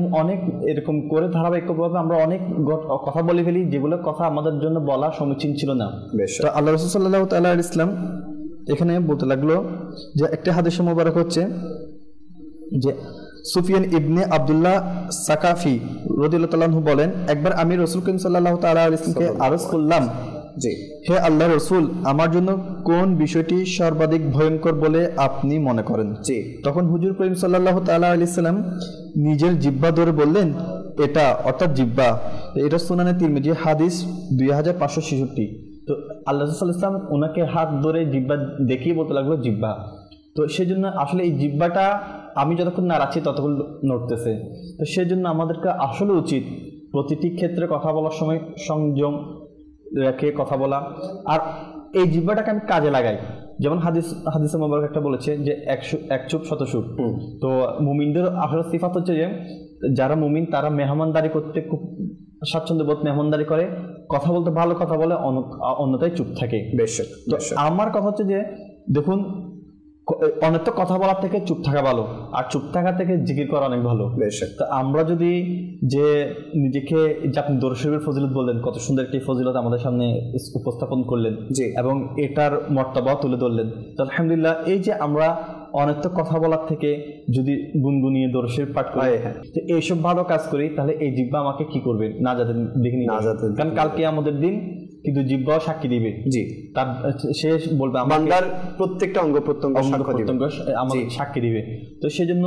এরকম করে ধারাবাহিকভাবে আমরা অনেক কথা বলে ফেলি, যেগুলো কথা আমাদের জন্য বলা সমীচীন ছিল না। তো আল্লাহ রাসূল সাল্লাল্লাহু তাআলা আলাইহি ওয়াসাল্লাম এখানে বলতে লাগলো যে একটা হাদিসে মোবারক হচ্ছে যে সুফিয়ান ইবনে আব্দুল্লাহ সাকাফি রাদিয়াল্লাহু তাআলা আনহু বলেন, একবার আমি রাসূল করিম সাল্লাল্লাহু তাআলা আলাইহি ওয়াসাল্লামকে আরজ করলাম, জি হে আল্লাহর রাসূল, আমার জন্য কোন বিষয়টি সর্বাধিক ভয়ঙ্কর বলে আপনি মনে করেন? জি। তখন হুজুর করিম সাল্লাল্লাহু তাআলা আলাইহি ওয়াসাল্লাম নিজের জিহ্বা ধরে বললেন, এটা অর্থাৎ জিহ্বা। এটা সুনানে তিরমিজি হাদিস 2566। তো আল্লাহ রাসূল সাল্লাল্লাহু আলাইহি ওয়াসাল্লাম ওনাকে হাত ধরে জিহ্বা দেখিয়ে বলতে লাগলো জিহ্বা। তো সেজন্য আসলে এই জিহ্বাটা আমি যতক্ষণ না রাখছি ততক্ষণ নড়তেছে। তো সেজন্য আমাদেরকে আসলে উচিত প্রতিটি ক্ষেত্রে কথা বলার সময় সংযম রেখে কথা বলা। আর এই জিহ্বাটাকে আমি কাজে লাগাই, যেমন হাদিসে মোবারক একটা বলেছে যে এক চুপ শত সুখ। তো মুমিনদের আসলে সিফাত হচ্ছে যে যারা মুমিন তারা মেহমানদারি করতে খুব স্বাচ্ছন্দ্যবোধ, মেহমানদারি করে, কথা বলতে ভালো কথা বলে, অন্যথায় চুপ থাকে। বেশক। তো আমার কথা হচ্ছে যে দেখুন, অনেক তো কথা বলার থেকে চুপ থাকা ভালো, আর চুপ থাকা থেকে জিকির করা অনেক ভালো। তো আমরা যদি যে নিজেকে, যে আপনি দরুদ শরীফের ফজিলত বললেন, কত সুন্দর একটি ফজিলত আমাদের সামনে উপস্থাপন করলেন এবং এটার মর্তবা তুলে ধরলেন। তো আলহামদুলিল্লাহ, এই যে আমরা অনেক তো কথা বলার থেকে যদি গুনগুনিয়ে দরুদ শরীফ পাঠ করি, তো এইসব ভালো কাজ করি, তাহলে এই জিহ্বা আমাকে কি করবে? নাজাতের দিকে নিয়ে যাবে। কারণ কালকে আমাদের দিন, কিন্তু জিহ্বাও সাক্ষী দিবে। জি, তার সে বলবে বান্দার প্রত্যেকটা অঙ্গ প্রত্যঙ্গ আমাদের সাক্ষী দিবে। তো সেজন্য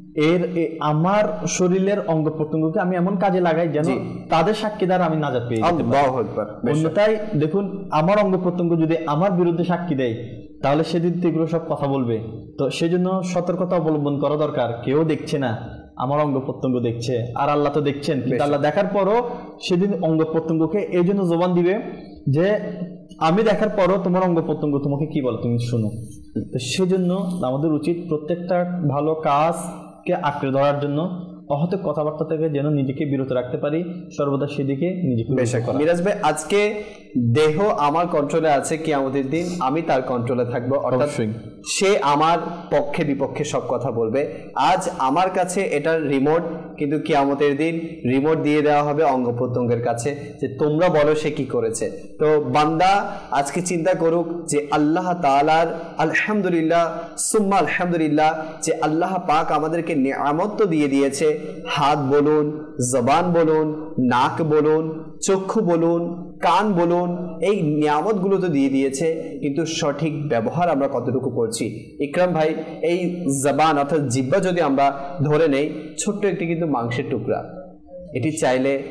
আমার শরীরের অঙ্গ প্রত্যঙ্গকে আমি এমন কাজে লাগাই যেন তাদের সাক্ষী দ্বারা আমি নাজাত পেয়ে যেতে পারি। অন্যথায় দেখুন, আমার অঙ্গ প্রত্যঙ্গ যদি আমার বিরুদ্ধে সাক্ষী দেয়, তাহলে সেদিন তো এগুলো সব কথা বলবে। তো সেজন্য সতর্কতা অবলম্বন করা দরকার। কেউ দেখছে না, আমার অঙ্গ প্রত্যঙ্গ দেখছে, আর আল্লাহ তো দেখছেন। কিন্তু আল্লাহ দেখার পরও সেদিন অঙ্গ প্রত্যঙ্গকে এই জন্য জবান দিবে যে আমি দেখার পরও তোমার অঙ্গ প্রত্যঙ্গ তোমাকে কি বলো, তুমি শুনো। তো সেজন্য আমাদের উচিত প্রত্যেকটা ভালো কাজকে আঁকড়ে ধরার জন্য অহত কথাবার্তা থেকে যেন নিজেকে বিরত রাখতে পারি, সর্বদা সেদিকে নিজেকে। মিরাজ ভাই, আজকে দেহ আমার কন্ট্রোলে আছে, কিয়ামতের দিন আমি তার কন্ট্রোলে থাকবো। অর্থাৎ সে আমার পক্ষে বিপক্ষে সব কথা বলবে। আজ আমার কাছে এটার রিমোট, কিন্তু কিয়ামতের দিন রিমোট দিয়ে দেওয়া হবে অঙ্গ প্রত্যঙ্গের কাছে, যে তোমরা বলো সে কি করেছে। তো বান্দা আজকে চিন্তা করুক যে আল্লাহ তাআলার আলহামদুলিল্লাহ সুম্মা আলহামদুলিল্লাহ, যে আল্লাহ পাক আমাদেরকে নিয়ামত তো দিয়ে দিয়েছে। হাত বলুন, জবান বলুন, নাক বলুন, চক্ষু বলুন, কান বলুন, এই নিয়ামতগুলো তো দিয়ে দিয়েছে, কিন্তু সঠিক ব্যবহার আমরা কতটুকু করছি? ইকরাম ভাই, এই জবান অর্থাৎ জিহ্বা যদি আমরা ধরে নেই, ছোট্ট একটি কিন্তু মাংসের টুকরা, এটি চাইলে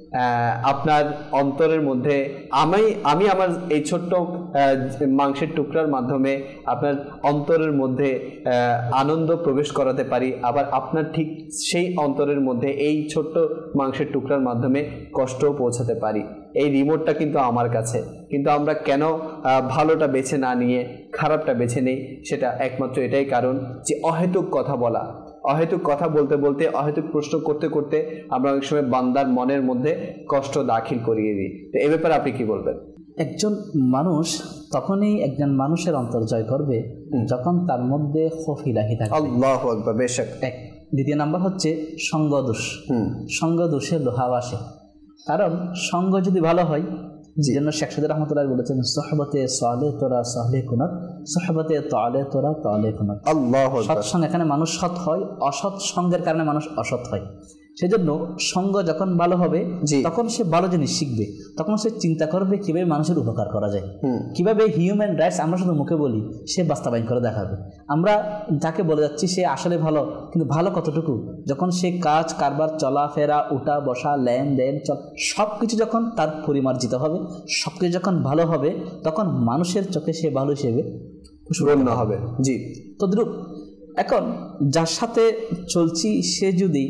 আপনার অন্তরের মধ্যে আমি আমার এই ছোট্ট মাংসের টুকরার মাধ্যমে আপনার অন্তরের মধ্যে আনন্দ প্রবেশ করাতে পারি, আবার আপনার ঠিক সেই অন্তরের মধ্যে এই ছোট্ট মাংসের টুকরার মাধ্যমে কষ্টও পৌঁছাতে পারি। এই রিমোটটা কিন্তু আমার কাছে, কিন্তু আমরা কেন ভালোটা বেছে না নিয়ে খারাপটা বেছে নেই? সেটা একমাত্র এটাই কারণ যে অহেতুক কথা বলা, অহেতুক কথা বলতে বলতে, অহেতুক প্রশ্ন করতে করতে আমরা অনেক সময় বান্দার মনের মধ্যে কষ্ট দাখিল করিয়ে দিই। তো এ ব্যাপারে আপনি কি বলবেন? একজন মানুষ তখনই একজন মানুষের অন্তর জয় করবে যখন তার মধ্যে খৌফ ইলাহি থাকবে। আল্লাহু আকবার। বেশক। এক। দ্বিতীয় নাম্বার হচ্ছে সঙ্গদোষ। সঙ্গদোষে লোহাও আসে, কারণ সঙ্গ যদি ভালো হয়, যেজন্য শেখ সাদি রহমতুল্লাহ বলেছেন সোহবতে সালে তোরা সালে কুনাত, সোহবতে তালে তোরা তালে কুনাত। আল্লাহু আকবার। সৎসঙ্গ, এখানে মানুষ সৎ হয়, অসৎ সঙ্গের কারণে মানুষ অসৎ হয়। সেজন্য সঙ্গ যখন ভালো হবে তখন সে ভালো জিনিস শিখবে, তখন সে চিন্তা করবে কিভাবে মানুষের উপকার করা যায়, কিভাবে হিউম্যান রাইটস আমরা শুধু মুখে বলি, সে বাস্তবায়ন করে দেখাবে। আমরা যাকে বলে যাচ্ছি সে আসলে ভালো, কিন্তু ভালো কতটুকু? যখন সে কাজ কারবার, চলাফেরা, উঠা বসা, লেনদেন, সব কিছু যখন তার পরিমার্জিত হবে, সব কিছু যখন ভালো হবে, তখন মানুষের চোখে সে ভালো হিসেবে গণ্য হবে। জি, তদ্রূপ এখন যার সাথে চলছি সে যদি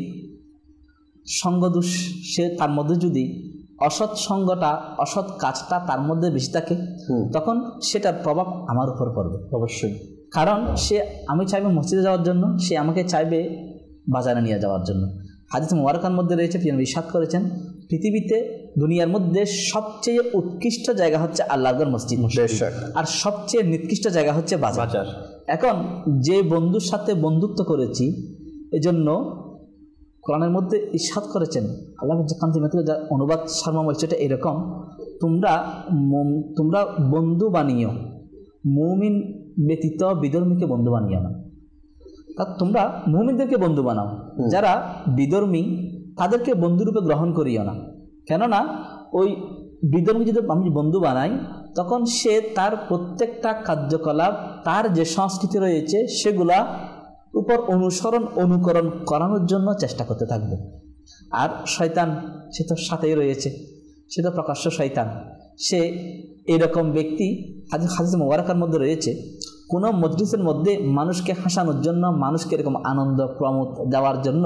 সঙ্গদোষ, সে তার মধ্যে যদি অসৎ সঙ্গটা, অসৎ কাজটা তার মধ্যে বেশি থাকে, তখন সেটার প্রভাব আমার উপর পড়বে অবশ্যই। কারণ আমি চাইবে মসজিদে যাওয়ার জন্য, সে আমাকে চাইবে বাজারে নিয়ে যাওয়ার জন্য। হাদিস মুবারকার মধ্যে রয়েছে, ইরশাদ করেছেন, পৃথিবীতে দুনিয়ার মধ্যে সবচেয়ে উৎকৃষ্ট জায়গা হচ্ছে আল্লাহর মসজিদ, আর সবচেয়ে নিকৃষ্ট জায়গা হচ্ছে বাজার। এখন যে বন্ধুর সাথে বন্ধুত্ব করেছি, এজন্য কোরআনের মধ্যে ইরশাদ করেছেন, আল্লাহ অনুবাদ সারমর্ম হচ্ছে এটা এরকম, তোমরা বন্ধু বানিও, মুমিন ব্যতীত বিধর্মীকে বন্ধু বানিও না। তোমরা মুমিনদেরকে বন্ধু বানাও, যারা বিধর্মী তাদেরকে বন্ধুরূপে গ্রহণ করিও না। কেননা ওই বিধর্মী যদি আমি বন্ধু বানাই, তখন সে তার প্রত্যেকটা কার্যকলাপ, তার যে সংস্কৃতি রয়েছে সেগুলা উপর অনুকরণ করানোর জন্য চেষ্টা করতে থাকবে। আর শয়তান সে তো সাথেই রয়েছে, সে তো প্রকাশ্য শয়তান। সে এরকম ব্যক্তি, হাদিস মুবারকার মধ্যে রয়েছে, কোনো মজলিসের মধ্যে মানুষকে হাসানোর জন্য, মানুষকে এরকম আনন্দ প্রমোদ দেওয়ার জন্য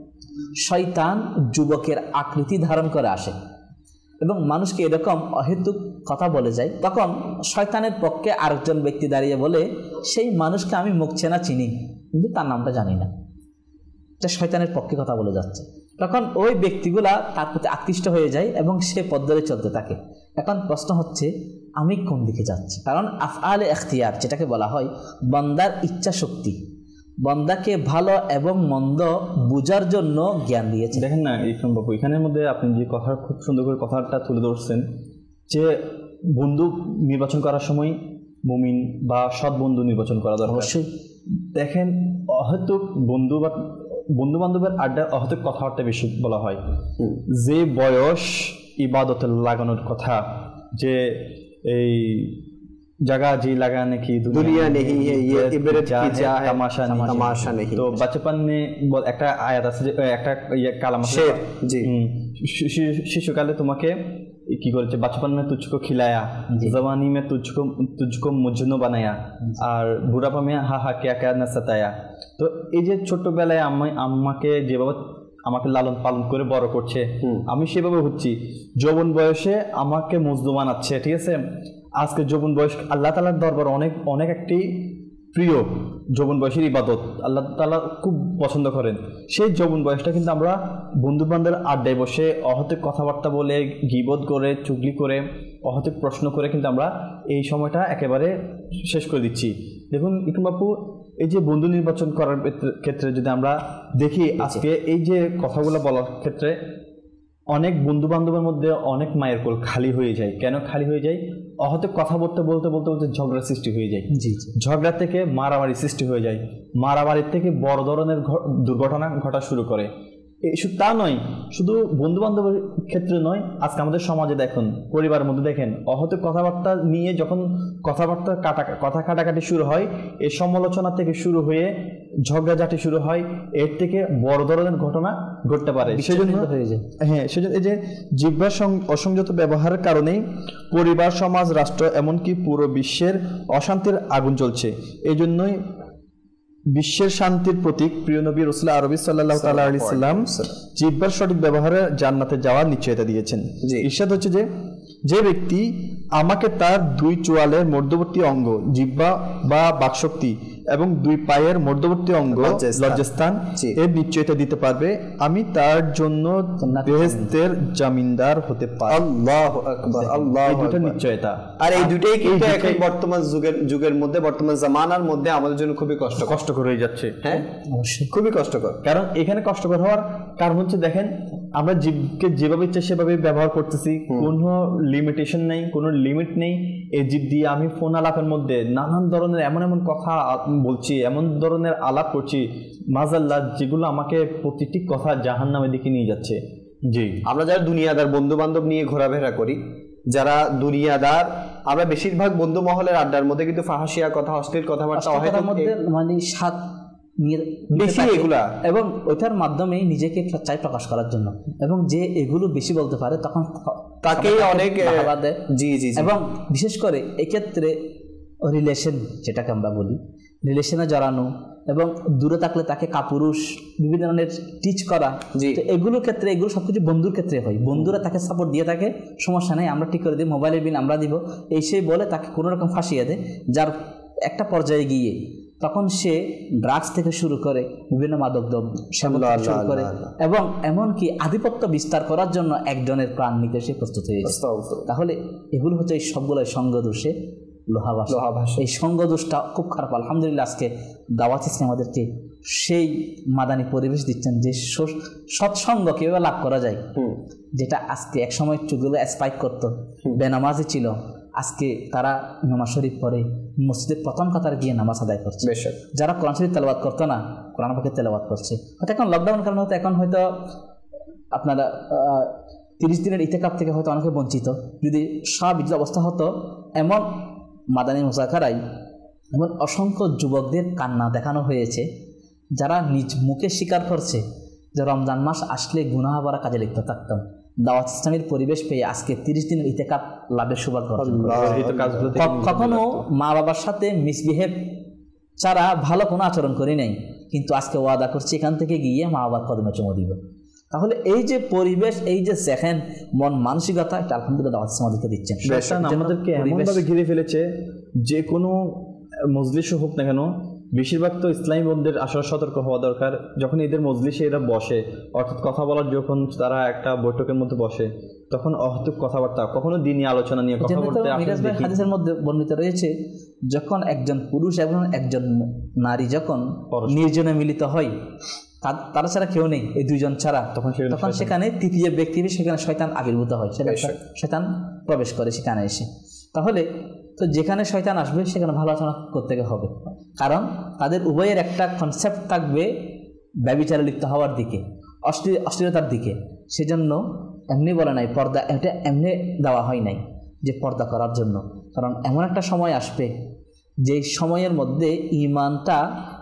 শয়তান যুবকের আকৃতি ধারণ করে আসে এবং মানুষকে এরকম অহেতুক কথা বলে যায়। তখন শয়তানের পক্ষে আরেকজন ব্যক্তি দাঁড়িয়ে বলে, সেই মানুষকে আমি মুখ চেনা চিনি, কিন্তু তার নামটা জানি না। এটা শয়তানের পক্ষে কথা বলে যাচ্ছে। তখন ওই ব্যক্তিগুলা তার প্রতি আকৃষ্ট হয়ে যায় এবং সে পথ ধরে চলতে থাকে। এখন প্রশ্ন হচ্ছে, আমি কোন দিকে যাচ্ছি? কারণ আফআলে ইখতিয়ার যেটাকে বলা হয়, বান্দার ইচ্ছা শক্তি, বান্দাকে ভালো এবং মন্দ বোঝার জন্য জ্ঞান দিয়েছে। দেখেন না ইকরাম বাবু, এখানের মধ্যে আপনি যে কথা খুব সুন্দর করে কথাটা তুলে ধরছেন, যে বন্ধু নির্বাচন করার সময় মুমিন বা সৎ বন্ধু নির্বাচন করা দরকার। অবশ্যই। দেখেন, অহেতুক বন্ধু বান্ধবের আড্ডা, অহেতুক কথাবার্তা বেশি বলা হয়। যে বয়স ইবাদতে লাগানোর কথা, যে এই जगह जी लगाने की दुनिया नहीं है, ये इबरत की जा है, तमाशा नहीं। तो बचपन में एक आयत আছে, যে একটা কালাম আছে, জি, শিশুকালে তোমাকে কি করেছে, बचपन में तुझको खिलाया, जवानी में तुझको मुजनो बनाया, আর বুড়াপা में हा हा क्या क्या न सताया। তো এই যে ছোটবেলায় আমাকে যেভাবে আমাকে লালন পালন করে বড় করছে, আমি সেভাবে হচ্ছি। যৌবন বয়সে আমাকে মজনু বানাচ্ছে, ঠিক আছে। আজকে যৌবন বয়স আল্লাহ তাআলার দরবার অনেক একটি প্রিয় যৌবন বয়সের ইবাদত আল্লাহ তাআলা খুব পছন্দ করেন। সেই যৌবন বয়সটা কিন্তু আমরা বন্ধু বান্ধবের আড্ডায় বসে অহেতুক কথাবার্তা বলে, গীবত করে, চুগলি করে, অহেতুক প্রশ্ন করে কিন্তু আমরা এই সময়টা একেবারে শেষ করে দিচ্ছি। দেখুন ইকরাম বাপু, এই যে বন্ধু নির্বাচন করার ক্ষেত্রে যদি আমরা দেখি, আজকে এই যে কথাগুলো বলার ক্ষেত্রে অনেক বন্ধু বান্ধবের মধ্যে অনেক মায়ের কোল খালি হয়ে যায়। কেন খালি হয়ে যায়? অহেতুক কথা বলতে ঝগড়া সৃষ্টি হয়ে যায়। ঝগড়া থেকে মারামারি সৃষ্টি হয়ে যায়, মারামারির থেকে বড় ধরনের দুর্ঘটনা ঘটা শুরু করে। শুধু তা নয়, শুধু বন্ধু বান্ধবের ক্ষেত্রে নয়, আজকে আমাদের সমাজে দেখুন, পরিবারের মধ্যে দেখেন, অহত কথাবার্তা নিয়ে যখন কথা কাটাকাটি শুরু হয়, এই সমালোচনা থেকে শুরু হয়ে ঝগড়াঝাটি শুরু হয়, এর থেকে বড় ধরনের ঘটনা ঘটতে পারে। সেজন্য সেজন্য এই যে জিহ্বার অসংযত ব্যবহারের কারণেই পরিবার, সমাজ, রাষ্ট্র, এমনকি পুরো বিশ্বের অশান্তির আগুন জ্বলছে। এই জন্যই বিশ্বের শান্তির প্রতীক প্রিয় নবী রাসূল আরবি সাল্লাল্লাহু তাআলা আলাইহি সাল্লাম জিহ্বার সঠিক ব্যবহারে জান্নাতে যাওয়ার নিশ্চয়তা দিয়েছেন। ইরশাদ হচ্ছে যে ব্যক্তি আমাকে তার 2 চোয়ালের মধ্যবর্তী অঙ্গ জিহ্বা বা বাকশক্তি এবং 2 পায়ের মধ্যবর্তী অঙ্গ লজ্জাস্থান এর নিশ্চয়তা দিতে পারবে, আমি তার জন্য বেহেশতের জামিনদার হতে পারি। আল্লাহু আকবার, আল্লাহু আকবার। এই দুটো নিশ্চয়তা, আর এই দুটোই কিন্তু এখন বর্তমান যুগের মধ্যে, বর্তমান জামানার মধ্যে আমাদের জন্য খুবই কষ্টকর হয়ে যাচ্ছে। হ্যাঁ, অবশ্যই খুবই কষ্টকর। কারণ এখানে কষ্টকর হওয়ার কারণ হচ্ছে, দেখেন আমরা জীবকে যেভাবে ইচ্ছা সেভাবে ব্যবহার করতেছি, কোনো লিমিটেশন নেই, কোনো লিমিট নেই। এই জীব দিয়ে আমি ফোন আলাপের মধ্যে নানান ধরনের এমন কথা বলছি, এমন ধরনের আলাপ করছি মাজাল্লাহ, যেগুলো আমাকে প্রতিটি কথা জাহান্নামের দিকে নিয়ে যাচ্ছে। জি, আমরা যারা দুনিয়াদার বন্ধু বান্ধব নিয়ে ঘোরাফেরা করি, যারা দুনিয়াদার, আমরা বেশিরভাগ বন্ধু মহলের আড্ডার মধ্যে কিন্তু ফাহাশিয়া কথা, অশ্লীল কথাবার্তা মধ্যে মানে স্বাদ বেশি এগুলা, এবং ওইটার মাধ্যমে নিজেকে চাই প্রকাশ করার জন্য, এবং যে এগুলো বেশি বলতে পারে তখন তাকেই অনেক জি জি। এবং বিশেষ করে এক্ষেত্রে রিলেশন, যেটাকে আমরা বলি রিলেশনে জড়ানো, এবং দূরে থাকলে তাকে কাপুরুষ বিভিন্ন ধরনের টিচ করা, তো এগুলোর ক্ষেত্রে, এগুলো সবকিছু বন্ধুর ক্ষেত্রে হয়। বন্ধুরা তাকে সাপোর্ট দিয়ে থাকে, সমস্যা নেই, আমরা ঠিক করে দিই, মোবাইলের বিল আমরা দিব, এই সেই বলে তাকে কোনো রকম ফাঁসিয়ে দেয়, যার একটা পর্যায়ে গিয়ে তখন সে ড্রাগস থেকে শুরু করে বিভিন্ন মাদক দ্রব্য সেবন শুরু করে, এবং এমনকি আধিপত্য বিস্তার করার জন্য একজনের প্রাণ নিতে সে প্রস্তুত হয়ে গেছে। তাহলে এগুলো হচ্ছে এই সবগুলো সঙ্গদোষে লোহাভাস। এই সঙ্গদোষটা খুব খারাপ। আলহামদুলিল্লাহ আজকে দাওয়াত ইসলাম আমাদেরকে সেই মাদানী পরিবেশ দিচ্ছেন যে সৎসঙ্গ কীভাবে লাভ করা যায়, যেটা আজকে একসময় চুলগুলো স্পাইক করতো, বেনামাজি ছিল, আজকে তারা নামাজ শরীফ পড়ে, মসজিদের প্রথম কাতারে গিয়ে নামাজ আদায় করছে। যারা কোরআন শরীফ তেলাওয়াত করতো না, কোরআন পাকে তেলাওয়াত করছে। হয়তো এখন লকডাউন কারণে হয়তো এখন হয়তো আপনারা 30 দিনের ইতিকাফ থেকে হয়তো অনেকে বঞ্চিত। যদি স্বাভাবিক অবস্থা হতো, এমন মাদানী মুজাকারায় এমন অসংখ্য যুবকদের কান্না দেখানো হয়েছে, যারা নিজ মুখে স্বীকার করছে যে রমজান মাস আসলে গুনাহ ভরা কাজে লিপ্ত থাকতাম। দাওয়াত ইসলামের পরিবেশ পেয়ে আজকে 30 দিনের ইতিকাফ লাভের সৌভাগ্য অর্জন করেছে। কখনো মা বাবার সাথে মিসবিহেভ ছাড়া ভালো কোনো আচরণ করি নাই, কিন্তু আজকে ওয়াদা করছি এখান থেকে গিয়ে মা বাবার কদমে চুমো দিব। তাহলে এই যে পরিবেশ, এই যে সেখান মন মানসিকতা, এটা আলহামদুলিল্লাহ দাওয়াত ইসলাম আমাদেরকে দিচ্ছেন। আমাদেরকে এমনভাবে ঘিরে ফেলেছে যে কোনো মজলিস হোক না কেন, বেশিরভাগ তো ইসলামী বন্ধুদের আসলে সতর্ক হওয়া দরকার। যখন এদের মজলিসে এরা বসে, অর্থাৎ কথা বলার, যখন তারা একটা বৈঠকের মধ্যে বসে, তখন অহেতুক কথাবার্তা, কখনো দিনই আলোচনা নিয়ে কথা বলতে। হাদিসের মধ্যে বর্ণিত রয়েছে, যখন একজন পুরুষ এবং একজন নারী যখন নির্জনে মিলিত হয়, তারা ছাড়া কেউ নেই, এই দুইজন ছাড়া, তখন সেখানে তৃতীয় ব্যক্তি, সেখানে শয়তান আবির্ভূত হয়, শয়তান প্রবেশ করে সেখানে এসে। তাহলে তো যেখানে শয়তান আসবে সেখানে ভালো আলোচনা করতে হবে, কারণ তাদের উভয়ের একটা কনসেপ্ট থাকবে ব্যভিচারে লিপ্ত হওয়ার দিকে, অশ্লীলতার দিকে। সেজন্য এমনি বলে নাই পর্দা, এটা এমনি দেওয়া হয় নাই যে পর্দা করার জন্য, কারণ এমন একটা সময় আসবে যে সময়ের মধ্যে ঈমানটা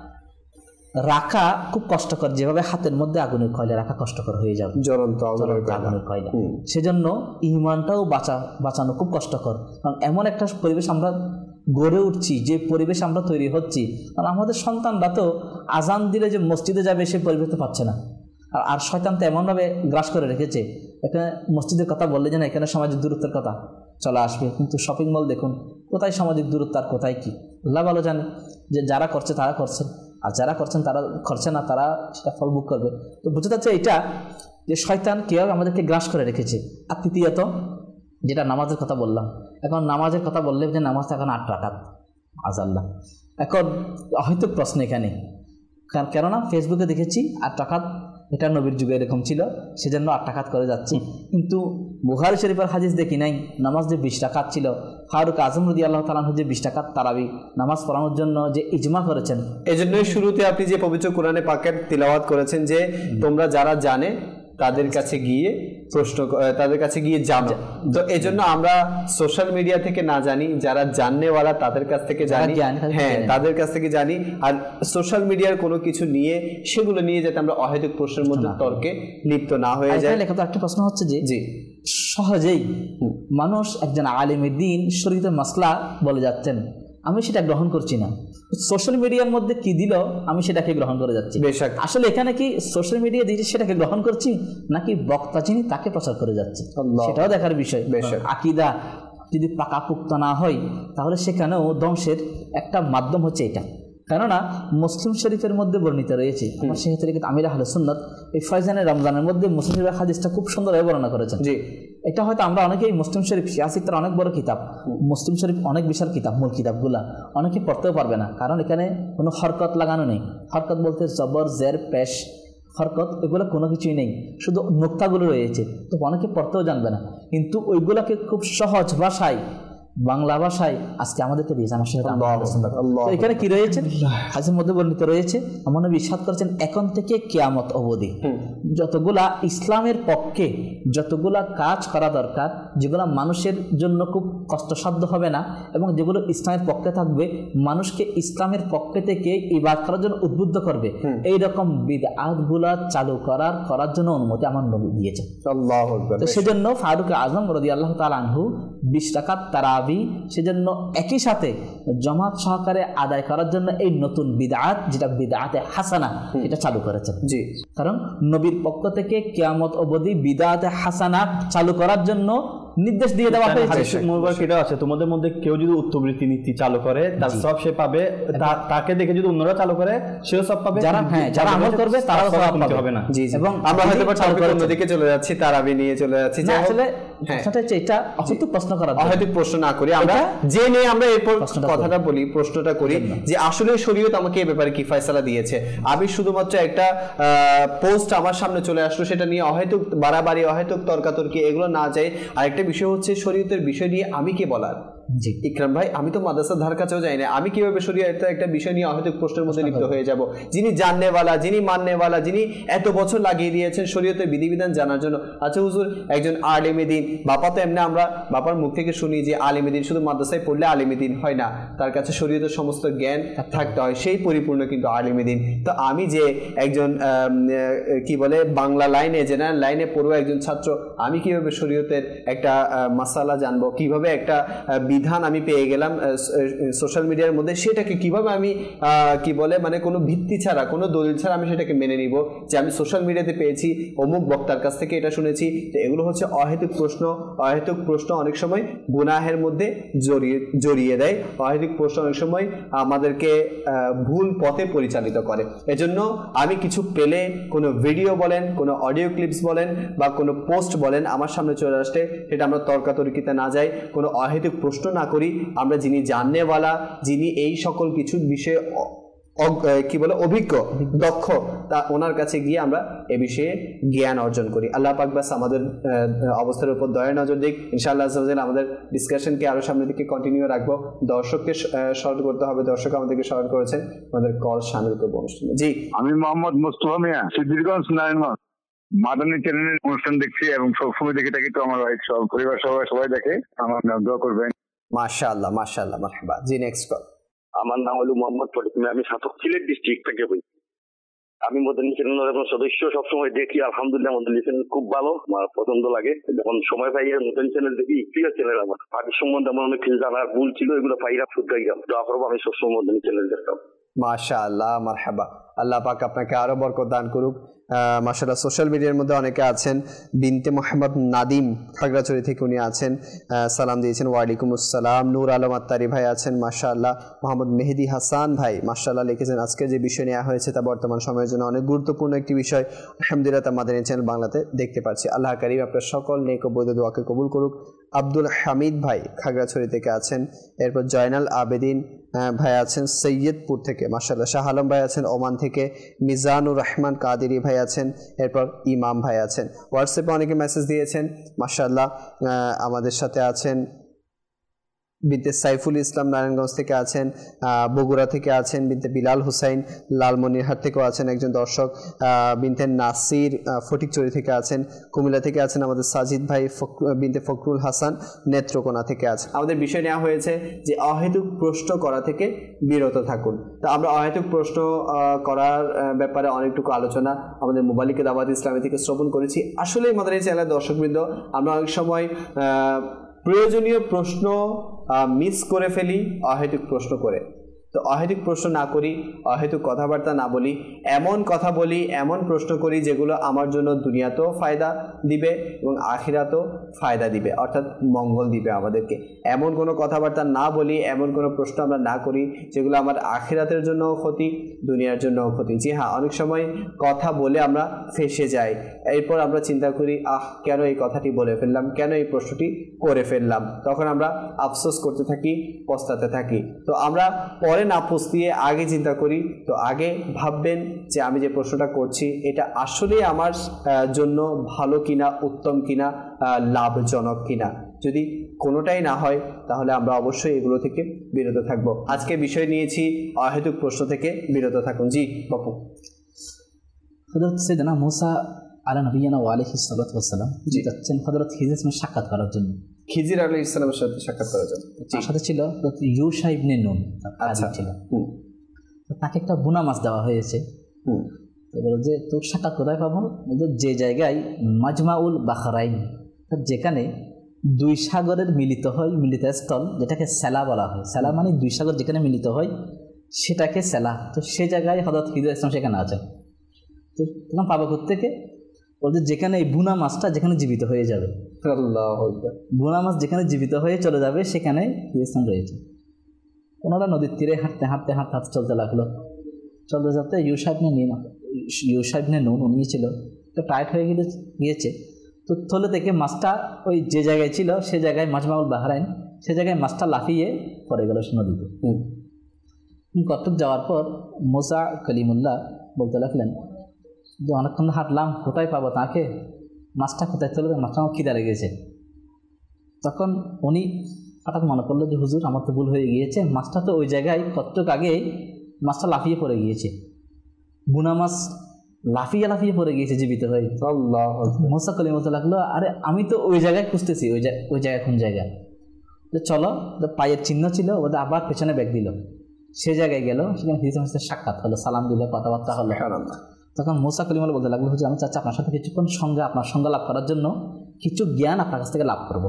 রাখা খুব কষ্টকর, যেভাবে হাতের মধ্যে আগুনের কয়লা রাখা কষ্টকর হয়ে যাবে, জ্বলন্ত আগুনের কয়লা। সেজন্য ঈমানটাও বাঁচানো খুব কষ্টকর, কারণ এমন একটা পরিবেশ আমরা গড়ে উঠছি, যে পরিবেশ আমরা তৈরি হচ্ছি, কারণ আমাদের সন্তানরা তো আজান দিলে যে মসজিদে যাবে সে পরিবেশ তো পাচ্ছে না। আর শয়তান তো এমনভাবে গ্রাস করে রেখেছে, এখানে মসজিদের কথা বললে যেন এখানে সামাজিক দূরত্বের কথা চলে আসবে, কিন্তু শপিং মল দেখুন কোথায় সামাজিক দূরত্ব আর কোথায় কি, আল্লাহ ভালো জানে। যে যারা করছে তারা করছেন, আর যারা করছেন তারা করছে না, তারা সেটা ফল ভোগ করবে। তো বুঝতে যাচ্ছে এটা যে শয়তান কীভাবে আমাদেরকে গ্রাস করে রেখেছে। আর তৃতীয়ত যেটা নামাজের কথা বললাম, এখন নামাজের কথা বললে যে নামাজটা এখন 8 রাকাত, আজাল্লাহ। এখন হয়তো প্রশ্ন এখানে, কেননা ফেসবুকে দেখেছি 8 রাকাত এটা নবীর যুগে এরকম ছিল, সেজন্য 8 রাকাত করে যাচ্ছি। কিন্তু বুখারী শরীফের হাদিস দেখি নাই নামাজ যে 20 রাকাত ছিল। ফারুক আজম রাদিয়াল্লাহু তাআলা আনহু যে 20 রাকাত তারাবি নামাজ পড়ানোর জন্য যে ইজমা করেছেন, এজন্যই শুরুতে আপনি যে পবিত্র কোরআনে পাকের তিলাওয়াত করেছেন যে তোমরা যারা জানে তাদের কাছে গিয়ে তাদের কাছে গিয়ে জানো। তো এজন্য আমরা সোশ্যাল মিডিয়া থেকে না জানি, যারা জাননেওয়ালা তাদের কাছ থেকে জানি, হ্যাঁ তাদের কাছ থেকে জানি। আর সোশ্যাল মিডিয়ার কোনো কিছু নিয়ে সেগুলো নিয়ে যাতে আমরা অহেতুক প্রশ্নের মধ্যে তর্কে লিপ্ত না হয়ে যায়। লেখা তো একটা প্রশ্ন হচ্ছে যে জি সহজেই মানুষ একজন আলেমের দিন শরীয়তের মাসলা বলে যাচ্ছেন, আমি সেটা গ্রহণ করছি না, সোশ্যাল মিডিয়ার মধ্যে কি দিল আমি সেটাকে গ্রহণ করে যাচ্ছি। আসলে এখানে কি সোশ্যাল মিডিয়া দিয়েছে সেটাকে গ্রহণ করছি, নাকি বক্তা যিনি তাকে প্রচার করে যাচ্ছে, সেটাও দেখার বিষয়। আকীদা যদি পাকাপোক্ত না হয় তাহলে সেখানেও ধ্বংসের একটা মাধ্যম হচ্ছে এটা। কেননা মুসলিম শরীফের মধ্যে বর্ণিত রয়েছে, আমার শেখ তরিকত আমির আহলে সুন্নাত এই ফয়জানের রমজানের মধ্যে মুসলিম শরীফের হাদিসটা খুব সুন্দরভাবে বর্ণনা করেছেন। জি, এটা হয়তো আমরা অনেকেই মুসলিম শরীফ শিয়াসিকরা অনেক বড় কিতাব, মুসলিম শরীফ অনেক বিশাল কিতাব, মূল কিতাবগুলা অনেকে পড়তেও পারবে না, কারণ এখানে কোনো হরকত লাগানো নেই। হরকত বলতে জবর, জের, পেশ, হরকত এগুলো কোনো কিছুই নেই, শুধু নোক্তাগুলো রয়েছে, তো অনেকে পড়তেও জানবে না। কিন্তু ওইগুলাকে খুব সহজ ভাষায়, বাংলা ভাষায় আজকে আমাদেরকে দিয়েছে আমার সাথে। তো এখানে কি রয়েছে হাদিসের মধ্যে বর্ণিত রয়েছে, আমার নবী ইরশাদ করেছেন এখন থেকে কিয়ামত অবধি যতগুলা ইসলামের পক্ষে যতগুলা কাজ করা দরকার, যেগুলা মানুষের জন্য খুব কষ্টসাধ্য হবে না এবং যেগুলো ইসলামের পক্ষে থাকবে, মানুষকে ইসলামের পক্ষে থেকে ইবাদত করার জন্য উদ্বুদ্ধ করবে, এই রকম বিদআতগুলা চালু করার জন্য অনুমতি আমার নবী দিয়েছেন। আল্লাহু আকবার। তো সেজন্য ফারুক আজম রাদিয়াল্লাহু তাআলা আনহু 20 রাকাত তারাবি সেজন্য একই সাথে জামাত সহকারে আদায় করার জন্য এই নতুন বিদআত, যেটা বিদআতে হাসানা, এটা চালু করেছেন। জি, কারণ নবীর পক্ষ থেকে কিয়ামত অবধি বিদআতে হাসানা চালু করার জন্য নির্দেশ দিয়ে দেওয়া হয়েছে। সেটা আছে, তোমাদের মধ্যে কেউ যদি উত্তরবৃত্তি নীতি চালু করে তার সব সে পাবে, তাকে দেখে যদি অন্যরা চালু করে সেও সব পাবে, যারা আমল করবে তারাও সব পাবে না। জি, এবং আমরা হয়তো অন্যদিকে চলে যাচ্ছি, তারাবি নিয়ে চলে যাচ্ছি। আসলে এটা অহেতুক প্রশ্ন করা, অহেতুক প্রশ্ন না করি, আমরা জেনে আমরা এরপর কথাটা বলি, প্রশ্নটা করি যে আসলে শরীয়ত আমাকে এই ব্যাপারে কি ফয়সালা দিয়েছে। আমি শুধুমাত্র একটা পোস্ট আমার সামনে চলে আসলো, সেটা নিয়ে অহেতুক বাড়াবাড়ি, অহেতুক তর্কাতর্কি এগুলো না যায়। আরেকটা বিষয় হচ্ছে শরীয়তের বিষয় নিয়ে আমি কে বলার। জি ইকরাম ভাই, আমি তো মাদ্রাসার ধার কাছেও যাই না, আমি কিভাবে শরীয়তের একটা বিষয় নিয়ে অহেতুক প্রশ্নের মধ্যে লিপ্ত হয়ে যাব? যিনি জাননেওয়ালা, যিনি মাননেওয়ালা, যিনি এত বছর লাগিয়ে দিয়েছেন শরীয়তের বিধিবিধান জানার জন্য। আচ্ছা হুজুর, একজন আলেমে দ্বীন, বাবা তো এমনি আমরা বাবার মুখ থেকে শুনি যে আলেমে দ্বীন শুধু মাদ্রাসায় পড়লে আলেমে দ্বীন হয় না, তার কাছে শরীয়তের সমস্ত জ্ঞান থাকতে হয়, সেই পরিপূর্ণ কিন্তু আলেমে দ্বীন। তো আমি যে একজন কি বলে বাংলা লাইনে, জেনারেল লাইনে পড়বো একজন ছাত্র, আমি কিভাবে শরীয়তের একটা মাসালা জানবো, কিভাবে একটা বিধান আমি পেয়ে গেলাম সোশ্যাল মিডিয়ার মধ্যে, সেটাকে কিভাবে আমি কি বলে মানে কোনো ভিত্তি ছাড়া, কোনো দলিল ছাড়া আমি সেটাকে মেনে নিব যে আমি সোশ্যাল মিডিয়াতে পেয়েছি, অমুক বক্তার কাছ থেকে এটা শুনেছি। তো এগুলো হচ্ছে অহেতুক প্রশ্ন। অহেতুক প্রশ্ন অনেক সময় গুনাহের মধ্যে জড়িয়ে দেয়। অহেতুক প্রশ্ন অনেক সময় আমাদেরকে ভুল পথে পরিচালিত করে। এজন্য আমি কিছু পেলে, কোনো ভিডিও বলেন, কোনো অডিও ক্লিপস বলেন বা কোনো পোস্ট বলেন, আমার সামনে চলে আসলে সেটা আমরা তর্কাতর্কিতে না যাই, কোনো অহেতুক প্রশ্ন না করি। আমরা যিনি জাননেওয়ালা, যিনি এই সকল কিছু বিষয়ে কি বলে অভিজ্ঞ, দক্ষ, তা ওনার কাছে গিয়ে আমরা এ বিষয়ে জ্ঞান অর্জন করি। আল্লাহ পাক বাস আমাদের অবস্থার উপর দয়া নজর দিক। ইনশাআল্লাহ আমাদের ডিসকাশনকে আরো সামনের দিকে কন্টিনিউ রাখবো। দর্শককে স্মরণ করতে হবে, দর্শক আমাদেরকে স্মরণ করেছেন, আমাদের কল সামিল করবো অনুষ্ঠানে। জি, আমি মোহাম্মদ মুস্তফা মিয়া, সিদ্দিরগঞ্জ, নারায়ণগঞ্জ। মাদানী চ্যানেলের অনুষ্ঠান দেখছি এবং সবসময় দেখে থাকি। তো আমার সব পরিবার সবাই দেখে, আমার দোয়া করবেন। মাশাআল্লাহ, মাশাআল্লাহ, মারহাবা। জি, নেক্সট কল। আমার নাম হলো মোহাম্মদ ফটিক মিয়া, আমি সিলেট ডিস্ট্রিক্ট থেকে বলি। আমি মাদানী চ্যানেলের সদস্য, সবসময় দেখি। আলহামদুলিল্লাহ মাদানী চ্যানেল খুব ভালো, আমার পছন্দ লাগে। যখন সময় পাই মাদানী চ্যানেল দেখি। প্রিয় চ্যানেল আমার, পার্টির সম্বন্ধে আমার অনেক কিছু জানার ভুল ছিল, এগুলো পাইরা শুধরাই গেল। দোয়া করবো আমি সবসময় মাদানী চ্যানেল দেখতাম। মাশাআল্লাহ, মারহাবা। আল্লাহ পাক আপনাকে আরো বরকত দান করুক। মাশাআল্লাহ, সোশ্যাল মিডিয়ার মধ্যে অনেকে আছেন। বিনতে মোহাম্মদ নাদিম খাগড়াছড়ি থেকে উনি আছেন, সালাম দিয়েছেন। ওয়ালাইকুম আসসালাম। নূর আলম আত্তারি ভাই আছেন, মাশাআল্লাহ। মোহাম্মদ মেহেদি হাসান ভাই মাশাআল্লাহ লিখেছেন, আজকে যে বিষয় নেওয়া হয়েছে তা বর্তমান সময়ের জন্য অনেক গুরুত্বপূর্ণ একটি বিষয়। আলহামদুলিল্লাহ তা মাদানী চ্যানেল বাংলাতে দেখতে পাচ্ছি। আল্লাহ কারীম আপনার সকল নেক ও বৈধ দোয়াকে কবুল করুক। আব্দুল হামিদ ভাই খাগড়াছড়ি থেকে আছেন। এরপর জয়নাল আবেদিন ভাই আছেন সৈয়দপুর থেকে, মাশাআল্লাহ। শাহ আলম ভাই আছেন ওমান থেকে, মিজানুর রহমান কাদেরি ভাই আছেন, এরপর ইমাম ভাই আছেন। হোয়াটসঅ্যাপে অনেকে মেসেজ দিয়েছেন, মাশাআল্লাহ। আমাদের সাথে আছেন বিনতে সাইফুল ইসলাম নারায়ণগঞ্জ থেকে আছেন, বগুড়া থেকে আছেন বিনতে বিলাল হুসাইন, লালমনিরহাট থেকেও আছেন একজন দর্শক, বিনতে নাসির ফটিকচুরি থেকে আছেন, কুমিল্লা থেকে আছেন আমাদের সাজিদ ভাই, বিনতে ফখরুল হাসান নেত্রকোনা থেকে আছে। আমাদের বিষয় নেওয়া হয়েছে যে অহেতুক প্রশ্ন করা থেকে বিরত থাকুন। তো আমরা অহেতুক প্রশ্ন করার ব্যাপারে অনেকটুকু আলোচনা আমাদের মোবালিকে দাওয়াত ইসলামী থেকে শ্রবণ করেছি। আসলেই আমাদের এই চ্যানেলের দর্শকবৃন্দ, আমরা অনেক সময় প্রয়োজনীয় প্রশ্ন মিস করে ফেলি অহেতুক প্রশ্ন করে। তো অহেতুক প্রশ্ন না করি, অহেতুক কথাবার্তা না বলি, এমন কথা বলি, এমন প্রশ্ন করি যেগুলো আমার জন্য দুনিয়াতেও ফায়দা দিবে এবং আখিরাতেও ফায়দা দিবে, অর্থাৎ মঙ্গল দিবে আমাদেরকে। এমন কোনো কথাবার্তা না বলি, এমন কোনো প্রশ্ন আমরা না করি যেগুলো আমার আখিরাতের জন্যও ক্ষতি, দুনিয়ার জন্যও ক্ষতি। জি হ্যাঁ, অনেক সময় কথা বলে আমরা ফেঁসে যাই, এরপর আমরা চিন্তা করি কেন এই কথাটি বলে ফেললাম, কেন এই প্রশ্নটি করে ফেললাম, তখন আমরা আফসোস করতে থাকি, পস্তাতে থাকি। তো আমরা পরে না পস্তিয়ে আগে চিন্তা করি। তো আগে ভাববেন যে আমি যে প্রশ্নটা করছি এটা আসলে আমার জন্য ভালো কিনা, উত্তম কিনা, লাভজনক কিনা। যদি কোনোটাই না হয় তাহলে আমরা অবশ্যই এগুলো থেকে বিরত থাকবো। আজকে বিষয় নিয়েছি অহেতুক প্রশ্ন থেকে বিরত থাকুন। জি বাপু। হযরত সাইয়েদনা মুসা আলা নবিয়িনা ওয়া আলাইহিস সালাতু ওয়াস সালাম যাচ্ছেন হযরত খিজিরের সঙ্গে সাক্ষাৎ করার জন্য। খিজির আলাইহিস সালামের সাথে সাক্ষাৎ করার জন্য তার সাথে ছিল ইউশা ইবনে নুন, আচ্ছা ছিল। তাকে একটা বুনা মাছ দেওয়া হয়েছে। তো বলে যে তোর সাক্ষাৎ কোথায় পাবো? যে জায়গায় মাজমাউল বাহরাইন, যেখানে দুই সাগরের মিলিত হয়, মিলিত স্থল, যেটাকে সেলা বলা হয়। সেলা মানে দুই সাগর যেখানে মিলিত হয় সেটাকে সেলা। তো সে জায়গায় হযরত খিজির ইসলাম সেখানে আছে। তো তখন পাবো কোত্থেকে? বলছে যেখানে এই বুনা মাছটা যেখানে জীবিত হয়ে যাবে, বুনা মাছ যেখানে জীবিত হয়ে চলে যাবে সেখানে ইসলাম রয়েছে। ওনারা নদীর তীরে হাঁটতে হাঁটতে হাঁটতে হাঁটতে চলতে লাগলো। চলতে চলতে ইউশা ইবনে নুন উনি ছিল, তো টাইট হয়ে গিয়েছে। তো থলে থেকে মাছটা ওই যে জায়গায় ছিল সে জায়গায় মাজমাউল বাহরাইন, সে জায়গায় মাছটা লাফিয়ে পড়ে গেল নদীতে। কতটুক যাওয়ার পর মুসা কলিমুল্লাহ বলতে লাগলেন যে অনেকক্ষণ হাঁটলাম, কোথায় পাবো তাকে? মাছটা কোথায় চলে? মাছটা আমার খিদা লেগেছে। তখন উনি হঠাৎ মনে করলো যে হুজুর আমার তো ভুল হয়ে গিয়েছে, মাছটা তো ওই জায়গায় কতটুক আগে মাছটা লাফিয়ে পড়ে গিয়েছে, বুনা মাছ লাফিয়ে লাফিয়ে পড়ে গিয়েছে জীবিত হয়ে। মুসা কলিমুল্লাহ লাগলো, আরে আমি তো ওই জায়গায় খুঁজতেছি, ওই জায়গায় কোন জায়গা? তো চলো, পায়ের চিহ্ন ছিল, ওদের আবার পেছনে ব্যাগ দিল, সে জায়গায় গেল, সেখানে হিজরতের সাথে সাক্ষাৎ হলো, সালাম দিল, কথাবার্তা হলো। তখন মুসা কলিমুল্লাহ বলতে লাগলো, হুজুর আমি চাচ্ছি আপনার সাথে কিছুক্ষণ আপনার সঙ্গে লাভ করার জন্য কিছু জ্ঞান আপনার কাছ থেকে লাভ করবো।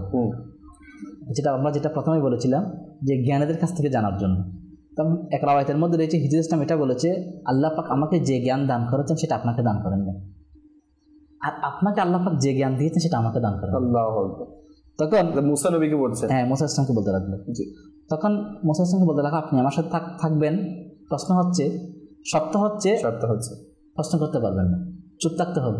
যেটা প্রথমেই বলেছিলাম যে জ্ঞানীদের কাছ থেকে জানার জন্য। তখন এক রাওয়ায়াতের মধ্যে রয়েছে হিজর ইসলাম এটা বলেছে, আল্লাহ পাক আমাকে যে জ্ঞান দান করেছেন সেটা আপনাকে দান করেন না, আর আপনাকে আল্লাহ পাক যে জ্ঞান দিয়েছেন সেটা আমাকে দান করেন। তখন মুসা নবীকে বলছে, হ্যাঁ মুসা ইসলামকে বলতে লাগলো। তখন মুসা ইসলামকে বলতে লাগলো, আপনি আমার সাথে থাকবেন, প্রশ্ন হচ্ছে শর্ত হচ্ছে প্রশ্ন করতে পারবেন না, চুপ থাকতে হবে।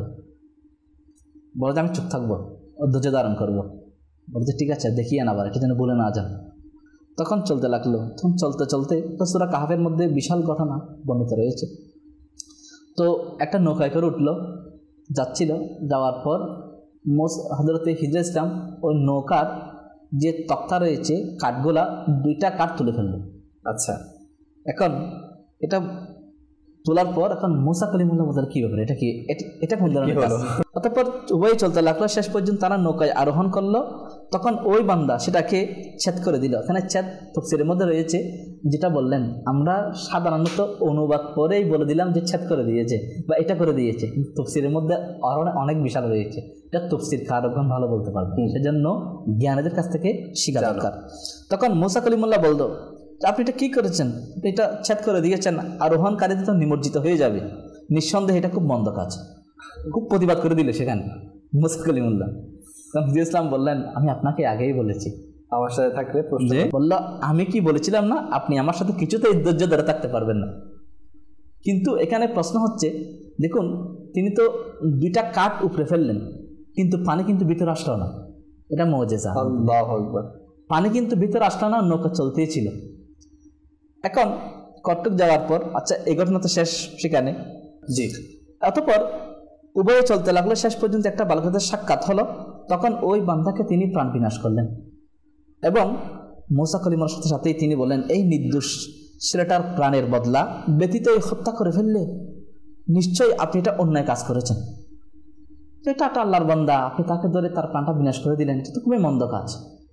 বলে যে আমি চুপ থাকবো, ধৈর্য ধারণ করবো। বলছে ঠিক আছে, দেখিয়ে না, আবার এটা যেন বলে না যান। তখন চলতে লাগলো। তখন চলতে চলতে তো সূরা কাহফের মধ্যে বিশাল ঘটনা বর্ণিত রয়েছে। তো একটা নৌকায় করে উঠলো, যাচ্ছিল, যাওয়ার পর হযরতে হিজর ইসলাম ওই নৌকার যে তক্তা রয়েছে কাঠগোলা, 2টা কাঠ তুলে ফেললো। আচ্ছা, এখন এটা তোলার পর এখন মুসা কলিমুল্লাহ বলতে কি ব্যাপার, এটা কোন ধরনের কাজ? অতঃপর উভয় চলতে লাগলো, শেষ পর্যন্ত তারা নৌকায় আরোহণ করলো। তখন ওই বান্দা সেটাকে ছেদ করে দিল। এখানে ছেদ তাফসীরের মধ্যে রয়েছে, যেটা বললেন আমরা সাধারণত অনুবাদ করেই বলে দিলাম যে ছেদ করে দিয়েছে বা এটা করে দিয়েছে, কিন্তু তাফসীরের মধ্যে আরো অনেক বিশাল রয়েছে, এটা তাফসীর কারকগণ ভালো বলতে পারবে, সেজন্য জ্ঞানীদের কাছ থেকে শেখা দরকার। তখন মুসা কলিমুল্লাহ বলতো, আপনি এটা কী করেছেন? এটা ছেদ করে দিয়েছেন, আরোহণকারীদের তো নিমজ্জিত হয়ে যাবে, নিঃসন্দেহে এটা খুব মন্দ কাজ। খুব প্রতিবাদ করে দিল সেখানে মুসা কলিমুল্লাহ। হিজর ইসলাম বললেন, আমি আপনাকে আগেই বলেছি আমার সাথে থাকলে। বলল, আমি কি বলেছিলাম না আপনি আমার সাথে কিছুতেই ধৈর্য ধরে থাকতে পারবেন না? কিন্তু এখানে প্রশ্ন হচ্ছে, দেখুন তিনি তো 2টা কাঠ উপরে ফেললেন, কিন্তু পানি কিন্তু ভিতরে আসলো না, এটা মুজিজা। আল্লাহু আকবার। পানি কিন্তু ভিতরে আসলো না, নৌকা চলতেই ছিল। এখন কটক যাওয়ার পর আচ্ছা এই ঘটনা তো শেষ সেখানে। জি। অতঃপর উভয়ে চলতে লাগলো, শেষ পর্যন্ত একটা বালকের সাক্ষাৎ হলো। তখন ওই বান্দাকে তিনি প্রাণ বিনাশ করলেন এবং মুসা কলিমার সাথে সাথেই তিনি বললেন, এই নির্দোষ ছেলেটার প্রাণের বদলা ব্যতীত হত্যা করে ফেললে নিশ্চয়ই আপনি এটা অন্যায় কাজ করেছেন। এটা একটা আল্লাহর বান্দা, আপনি তাকে ধরে তার প্রাণটা বিনাশ করে দিলেন, এটা তো খুবই মন্দ কাজ।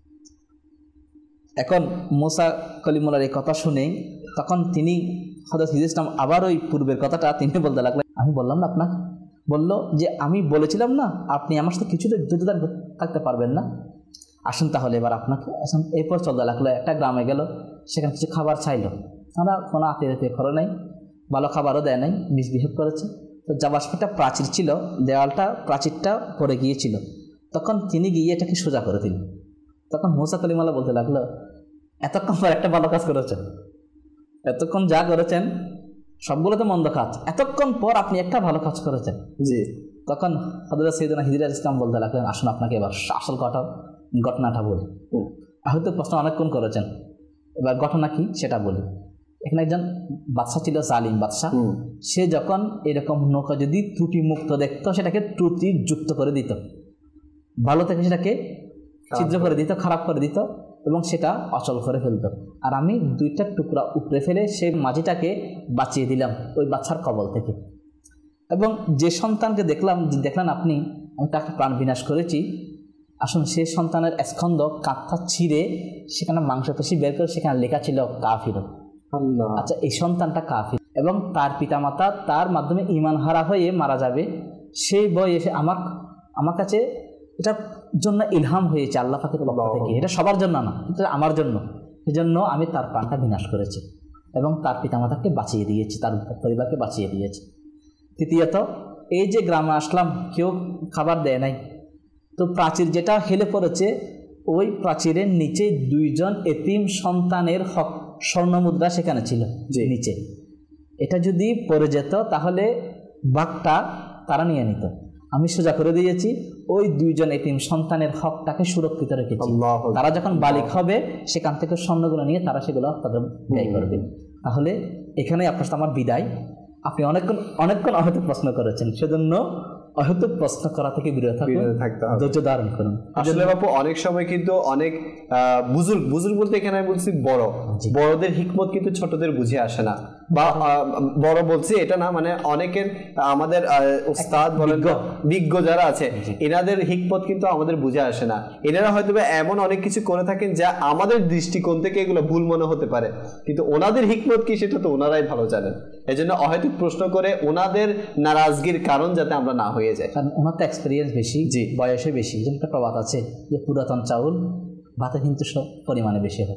এখন মুসা কলিমুল্লাহর এই কথা শুনে তখন তিনি হযরত হিজর ইসলাম আবার ওই পূর্বের কথাটা তিনি বলতে লাগলেন, আমি বললাম না আপনাকে, বললো যে আমি বলেছিলাম না আপনি আমার সাথে কিছুতে যুদ্ধদার থাকতে পারবেন না, আসুন তাহলে এবার আপনাকে। আসুন এরপর চলতে লাগলো, একটা গ্রামে গেল, সেখানে কিছু খাবার চাইলো, তারা কোনো আত্মীয় করে নাই, ভালো খাবারও দেয় নাই, মিসবিহেভ করেছে। তো যাবার একটা প্রাচীর ছিল, প্রাচীরটা পড়ে গিয়েছিল, তখন তিনি গিয়ে এটাকে সোজা করে দিলেন। তখন মুসা কালিমাল্লাহ বলতে লাগলো, এতক্ষণ পর একটা ভালো কাজ করেছেন, এতক্ষণ যা করেছেন সবগুলো তো মন্দ কাজ, এতক্ষণ পর আপনি একটা ভালো কাজ করেছেন। জি। তখন হযরত সৈয়দনা হিজর ইসলাম বলতে লাগলেন, আসুন আপনাকে এবার আসল ঘটনাটা বলি। হয়তো প্রশ্ন অনেকক্ষণ করেছেন, এবার ঘটনা কি সেটা বলি। এখানে একজন বাদশা ছিল, জালিম বাদশা। সে যখন এরকম নৌকা যদি ত্রুটি মুক্ত দেখতো সেটাকে ত্রুটি যুক্ত করে দিত, ভালো থেকে সেটাকে ছিদ্র করে দিত, খারাপ করে দিত এবং সেটা অচল করে ফেলতো। আর আমি দুইটা টুকরা উপড়ে ফেলে সেই মাঝিটাকে বাঁচিয়ে দিলাম ওই বাচ্চার কবল থেকে। এবং যে সন্তানকে দেখলেন আপনি, আমি তাকে প্রাণ বিনাশ করেছি, আসুন সেই সন্তানের স্কন্ধ কাঁথা ছিঁড়ে সেখানে মাংসপেশি বের করে সেখানে লেখা ছিল কাফির। আচ্ছা এই সন্তানটা কাফির এবং তার পিতামাতা তার মাধ্যমে ঈমান হারা হয়ে মারা যাবে, সেই বই এসে আমার কাছে এটার জন্য ইলহাম হয়েছে আল্লাহ পাকের পক্ষ থেকে। এটা সবার জন্য না, এটা আমার জন্য, সেজন্য আমি তার প্রাণটা বিনাশ করেছি এবং তার পিতামাতাকে বাঁচিয়ে দিয়েছি, তার পরিবারকে বাঁচিয়ে দিয়েছি। তৃতীয়ত, এই যে গ্রামে আসলাম কেউ খাবার দেয় নাই, তো প্রাচীর যেটা হেলে পড়েছে ওই প্রাচীরের নিচে দুইজন এতিম সন্তানের স্বর্ণমুদ্রা সেখানে ছিল নিচে। এটা যদি পড়ে যেত তাহলে বাঘটা তারা নিয়ে নিত। আমি সোজা করে দিয়েছি, ওই দুইজন এতিম সন্তানের হকটাকে সুরক্ষিত রেখেছি। তারা যখন বালিক হবে সেখান থেকে স্বর্ণগুলো নিয়ে তারা সেগুলো তাদের ব্যয় করবে। তাহলে এখানে আপনার সাথে আমার বিদায়। আপনি অনেকক্ষণ অহেতুক প্রশ্ন করেছেন, সেজন্য অহেতুক প্রশ্ন করা থেকে বিরত থাকতে হবে, ধৈর্য ধারণ করুন। আসলে বাপু অনেক সময় কিন্তু অনেক বুজুর্গ বলতে এখানে আমি বলছি বড়দের হিকমত কিন্তু ছোটদের বুঝে আসে না, বা বড় বলছি এটা না, মানে অনেকের আমাদের উস্তাদ বলেন বিজ্ঞ যারা আছে এনাদের হিকমত কিন্তু আমাদের বুঝে আসে না। এনারা হয়তো এমন অনেক কিছু করে থাকেন যা আমাদের দৃষ্টিকোণ থেকে এগুলো ভুল মনে হতে পারে, কিন্তু ওনাদের হিকমত কি সেটা তো ওনারাই ভালো জানেন। এই জন্য অহেতুক প্রশ্ন করে ওনাদের নারাজগির কারণ যাতে আমরা না হয়ে যায়। কারণ ওনার তো এক্সপিরিয়েন্স বেশি, বয়সে বেশি। একটা প্রবাদ আছে যে পুরাতন চাউল ভাতে কিন্তু পরিমাণে বেশি হয়।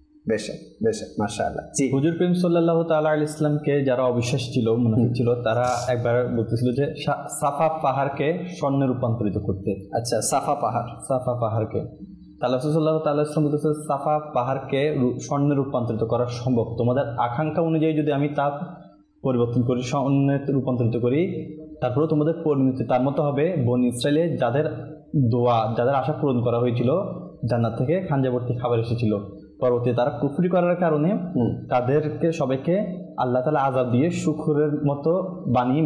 মাশাআল্লাহ। হুজুর করিম সাল্লাল্লাহু তাআলা আলাইহি ওয়াসাল্লামকে যারা অবিশ্বাস ছিল, মুনাফিক ছিল, তারা একবার বলতেছিল যে সাফা পাহাড়কে স্বর্ণে রূপান্তরিত করতে। আচ্ছা, সাফা পাহাড়কে রাসূল সাল্লাল্লাহু তাআলা আলাইহি ওয়াসাল্লাম বলতেছে সাফা পাহাড়কে স্বর্ণে রূপান্তরিত করা সম্ভব, তোমাদের আকাঙ্ক্ষা অনুযায়ী যদি আমি তা পরিবর্তন করি, স্বর্ণে রূপান্তরিত করি, তারপরেও তোমাদের পরিণতি তার মতো হবে বনী ইসরাইলে যাদের আশা পূরণ করা হয়েছিল, জান্নাত থেকে খাঞ্জাবর্তী খাবার এসেছিল, পরবর্তী তারা কুফরি করার কারণে তাদেরকে সবাইকে আল্লাহ তাআলা আযাব দিয়ে শুকরের মতো বানিয়ে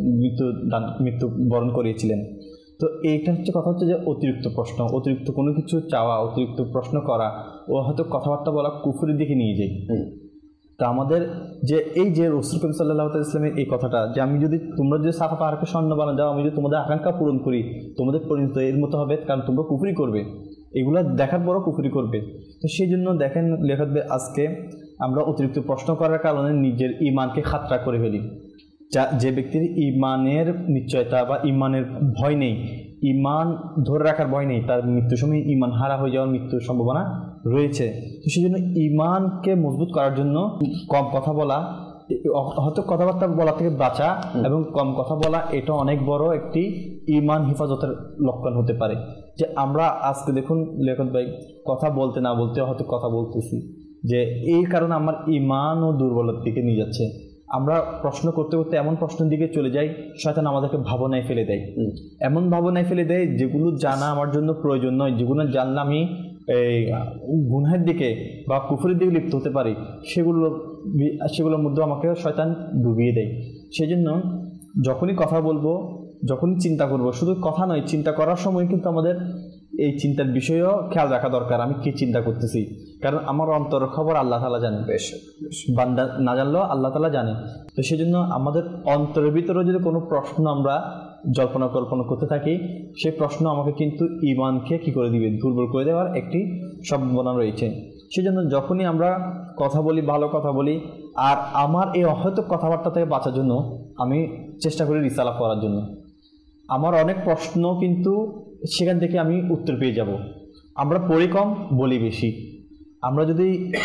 মৃত্যুবরণ করিয়েছিলেন। তো এইটা হচ্ছে কথা হচ্ছে যে অতিরিক্ত প্রশ্ন, অতিরিক্ত কোনো কিছু চাওয়া, অতিরিক্ত প্রশ্ন করা ও হয়তো কথাবার্তা বলা কুফরির দিকে নিয়ে যায়। তো আমাদের যে এই যে রাসূল করিম সাল্লাল্লাহু আলাইহি ওয়াসাল্লামের এই কথাটা যে তোমরা যদি সাফা পাহাড়কে স্বর্ণ বানাও দাও, আমি যদি তোমাদের আকাঙ্ক্ষা পূরণ করি, তোমাদের পরিণতি এর মতো হবে, কারণ তোমরা কুফরি করবে, এগুলা দেখার পরও কুফরি করবে। তো সেই জন্য দেখেন লেখক আজকে আমরা অতিরিক্ত প্রশ্ন করার কারণে নিজের ঈমানকে খাতরা করে ফেলি। যে ব্যক্তির ঈমানের নিশ্চয়তা বা ঈমানের ভয় নেই, ঈমান ধরে রাখার ভয় নেই, তার মৃত্যুর সময় ঈমান হারা হয়ে যাওয়ার মৃত্যুর সম্ভাবনা রয়েছে। তো সেই জন্য ঈমানকে মজবুত করার জন্য কম কথা বলা, হয়তো কথাবার্তা বলা থেকে বাঁচা এবং কম কথা বলা, এটা অনেক বড় একটি ঈমান হেফাজতের লক্ষণ হতে পারে। যে আমরা আজকে দেখুন লেখক ভাই কথা বলতে না বলতে হয়তো কথা বলতেছি, যে এই কারণে আমার ঈমান ও দুর্বলতার দিকে নিয়ে যাচ্ছে। আমরা প্রশ্ন করতে করতে এমন প্রশ্নের দিকে চলে যাই, শয়তান আমাদেরকে ভাবনায় ফেলে দেয়, এমন ভাবনায় ফেলে দেয় যেগুলো জানা আমার জন্য প্রয়োজন নয়, যেগুলো জানলে আমি এই গুনহের দিকে বা কুফরের দিকে লিপ্ত হতে পারি, সেগুলো সেগুলোর মধ্যে আমাকে শয়তান ডুবিয়ে দেয়। সেই জন্য যখনই কথা বলবো, যখনই চিন্তা করব, শুধু কথা নয়, চিন্তা করার সময় কিন্তু আমাদের এই চিন্তার বিষয়েও খেয়াল রাখা দরকার, আমি কি চিন্তা করতেছি। কারণ আমার অন্তরের খবর আল্লাহ তাআলা জানে, বান্দা না জানলেও আল্লাহ তাআলা জানে। তো সেই জন্য আমাদের অন্তরের ভিতরে যদি কোনো প্রশ্ন আমরা জল্পনা কল্পনা করতে থাকি, সেই প্রশ্ন আমাকে কিন্তু ঈমানকে কি করে দিবে, দুর্বল করে দেওয়ার একটি সম্ভাবনা রয়েছে। সেই জন্য যখনই আমরা কথা বলি, ভালো কথা বলি, আর আমার এই অহৈতুক কথাবার্তা থেকে বাঁচার জন্য আমি চেষ্টা করি রিসালা করার জন্য। আমার অনেক প্রশ্ন কিন্তু সেখান থেকে আমি উত্তর পেয়ে যাব। আমরা পড়ি কম, বলি বেশি। আমরা যদি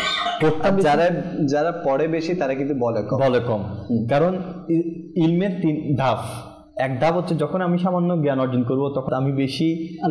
যারা পড়ে বেশি তারা কিন্তু বলে কম। কারণ ইলমের 3 ধাপ। এক ধাপ হচ্ছে যখন আমি সামান্য জ্ঞান অর্জন করব, তখন আমি বেশি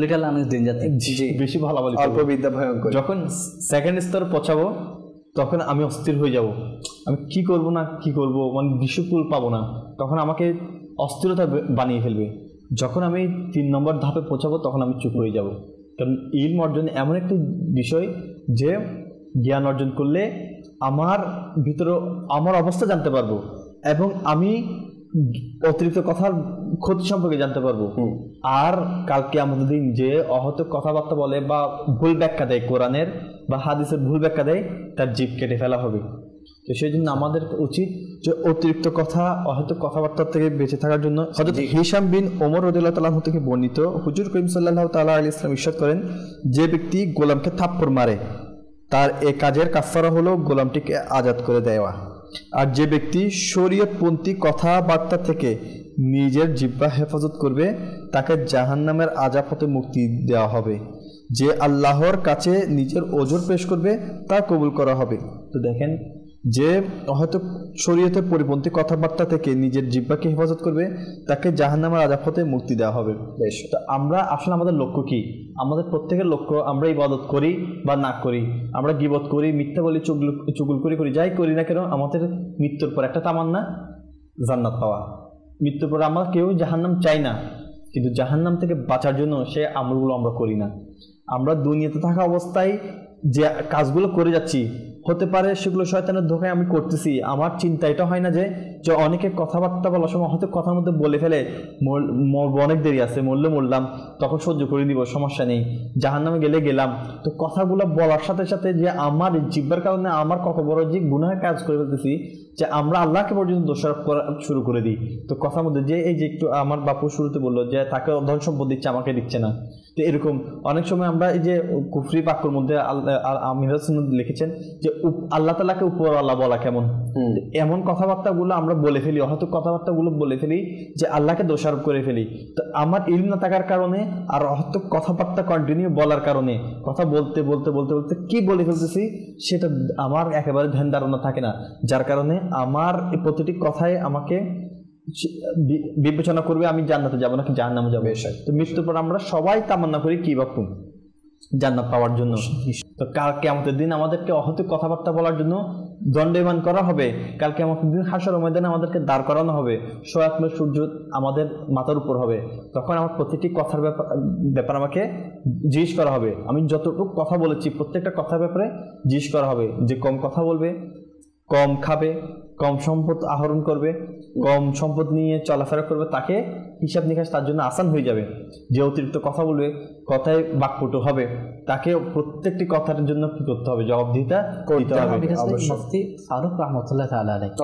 ভালো বলি, অল্প বিদ্যা ভয়ঙ্কর। যখন সেকেন্ড স্তর পৌঁছাবো, তখন আমি অস্থির হয়ে যাব, আমি কি করব না কি করব, মানে দিশকুল পাবো না, তখন আমাকে অস্থিরতা বানিয়ে ফেলবে। যখন আমি 3 নম্বর ধাপে পৌঁছাবো, তখন আমি চুপ হয়ে যাব। কারণ ইলম অর্জন এমন একটি বিষয় যে জ্ঞান অর্জন করলে আমার ভিতরে আমার অবস্থা জানতে পারবো, এবং আমি অতিরিক্ত কথার ক্ষতি সম্পর্কে জানতে পারবো। আর কালকে আমাদের দিন যে অহৈতুক কথাবার্তা বলে বা ভুল ব্যাখ্যা দেয়, কোরআনের বা হাদিসের ভুল ব্যাখ্যা দেয়, তার জিভ কেটে ফেলা হবে। তো সেই জন্য আমাদের উচিত যে অতিরিক্ত কথা, অহৈতুক কথাবার্তা থেকে বেঁচে থাকার জন্য। হযরত হিশাম বিন ওমর রাদিয়াল্লাহু তাআলা থেকে বর্ণিত, হুজুর করিম সাল্লাল্লাহু তাআলা আলাইহি ওয়াসাল্লাম ইরশাদ করেন, যে ব্যক্তি গোলামকে থাপ্পড় মারে, তার এই কাজের কাফারা হলো গোলামটিকে আজাদ করে দেওয়া। আর যে ব্যক্তি শরীয়তপন্থী কথাবার্তা থেকে নিজের জিহ্বা হেফাজত করবে, তাকে জাহান্নামের আযাব হতে মুক্তি দেওয়া হবে। যে আল্লাহর কাছে নিজের ওজর পেশ করবে, তা কবুল করা হবে। তো দেখেন, যে হয়তো শরীয়তের পরিপন্থী কথাবার্তা থেকে নিজের জিহ্বাকে হেফাজত করবে, তাকে জাহান্নামের আযাব হতে মুক্তি দেওয়া হবে। বেশ, তো আমরা আসলে আমাদের লক্ষ্য কি? আমাদের প্রত্যেকের লক্ষ্য, আমরা ইবাদত করি বা না করি, আমরা গীবত করি, মিথ্যা বলি, চুগলখড়ি করি, যাই করি না কেন, আমাদের মৃত্যুর পর একটা তামান্না জান্নাত পাওয়া। মৃত্যুর পর আমরা কেউ জাহান্নাম চাই না, কিন্তু জাহান্নাম থেকে বাঁচার জন্য সে আমলগুলো আমরা করি না। আমরা দুনিয়াতে থাকা অবস্থায় যে কাজগুলো করে যাচ্ছি, হতে পারে সেগুলো শয়তানের ধোঁকায় আমি করতেছি। আমার চিন্তা এটা হয় না যে অনেকে কথাবার্তা বলার সময় হয়তো কথার মধ্যে বলে ফেলে, অনেক দেরি আছে, মরলে মরলাম, তখন সহ্য করে দিব, সমস্যা নেই, জাহান্নামে গেলে গেলাম। তো কথাগুলো বলার সাথে সাথে যে আমার জিহ্বার কারণে আমার কত বড় যে গুনাহের কাজ করে ফেলতেছি, যে আমরা আল্লাহকে পর্যন্ত দোষারোপ করা শুরু করে দিই। তো কথার মধ্যে যে এই যে একটু আমার বাপু শুরুতে বললো যে তাকে ধন সম্পদ দিচ্ছে, আমাকে দিচ্ছে না। তো এরকম অনেক সময় আমরা এই যে কুফরি বাক্যর মধ্যে আমির হোসেন লিখেছেন যে আল্লাহ তাআলাকে উপরওয়ালা বলা কেমন, এমন কথাবার্তাগুলো আমরা বলে ফেলি, হয়তো কথাবার্তাগুলো বলে ফেলি যে আল্লাহকে দোষারোপ করে ফেলি। তো আমার ইলম না থাকার কারণে আর হয়তো কথাবার্তা কন্টিনিউ বলার কারণে, কথা বলতে বলতে বলতে বলতে কি বলে ফেলতেছি সেটা আমার একেবারে ধ্যান ধারণা থাকে না, যার কারণে আমার এই প্রতিটি কথায় আমাকে বিবেচনা করবে আমি জান্নাতে যাবো নাকি জাহান্নামে যাবো। তো মৃত্যুর পর আমরা সবাই তামান্না করি কি বাপু, জান্নাত পাওয়ার জন্য। তো কালকে আমাদের দিন আমাদেরকে অহৈতুক কথাবার্তা বলার জন্য দণ্ডায়মান করা হবে। কালকে আমাদের দিন হাসর ময়দানে আমাদেরকে দাঁড় করানো হবে, সোয়াত্মের সূর্য আমাদের মাথার উপর হবে। তখন আমার প্রতিটি কথার ব্যাপার আমাকে জিজ্ঞেস করা হবে। আমি যতটুকু কথা বলেছি প্রত্যেকটা কথার ব্যাপারে জিজ্ঞেস করা হবে, যে কম কথা বলবে, কম খাবে, কম সম্পদ আহরণ করবে, কম সম্পদ নিয়ে চলাফেরা করবে, তাকে হিসাব নিকাশ তার জন্য আসান হয়ে যাবে। যে অতিরিক্ত কথা বলবে, কথায় বাকপটু হবে, তাকে প্রত্যেকটি কথার জন্য কি করতে হবে, জবাবদিহিতা করতে হবে। মুফতি ফারুক রহমতুল্লাহ তাআলা আলাইহি,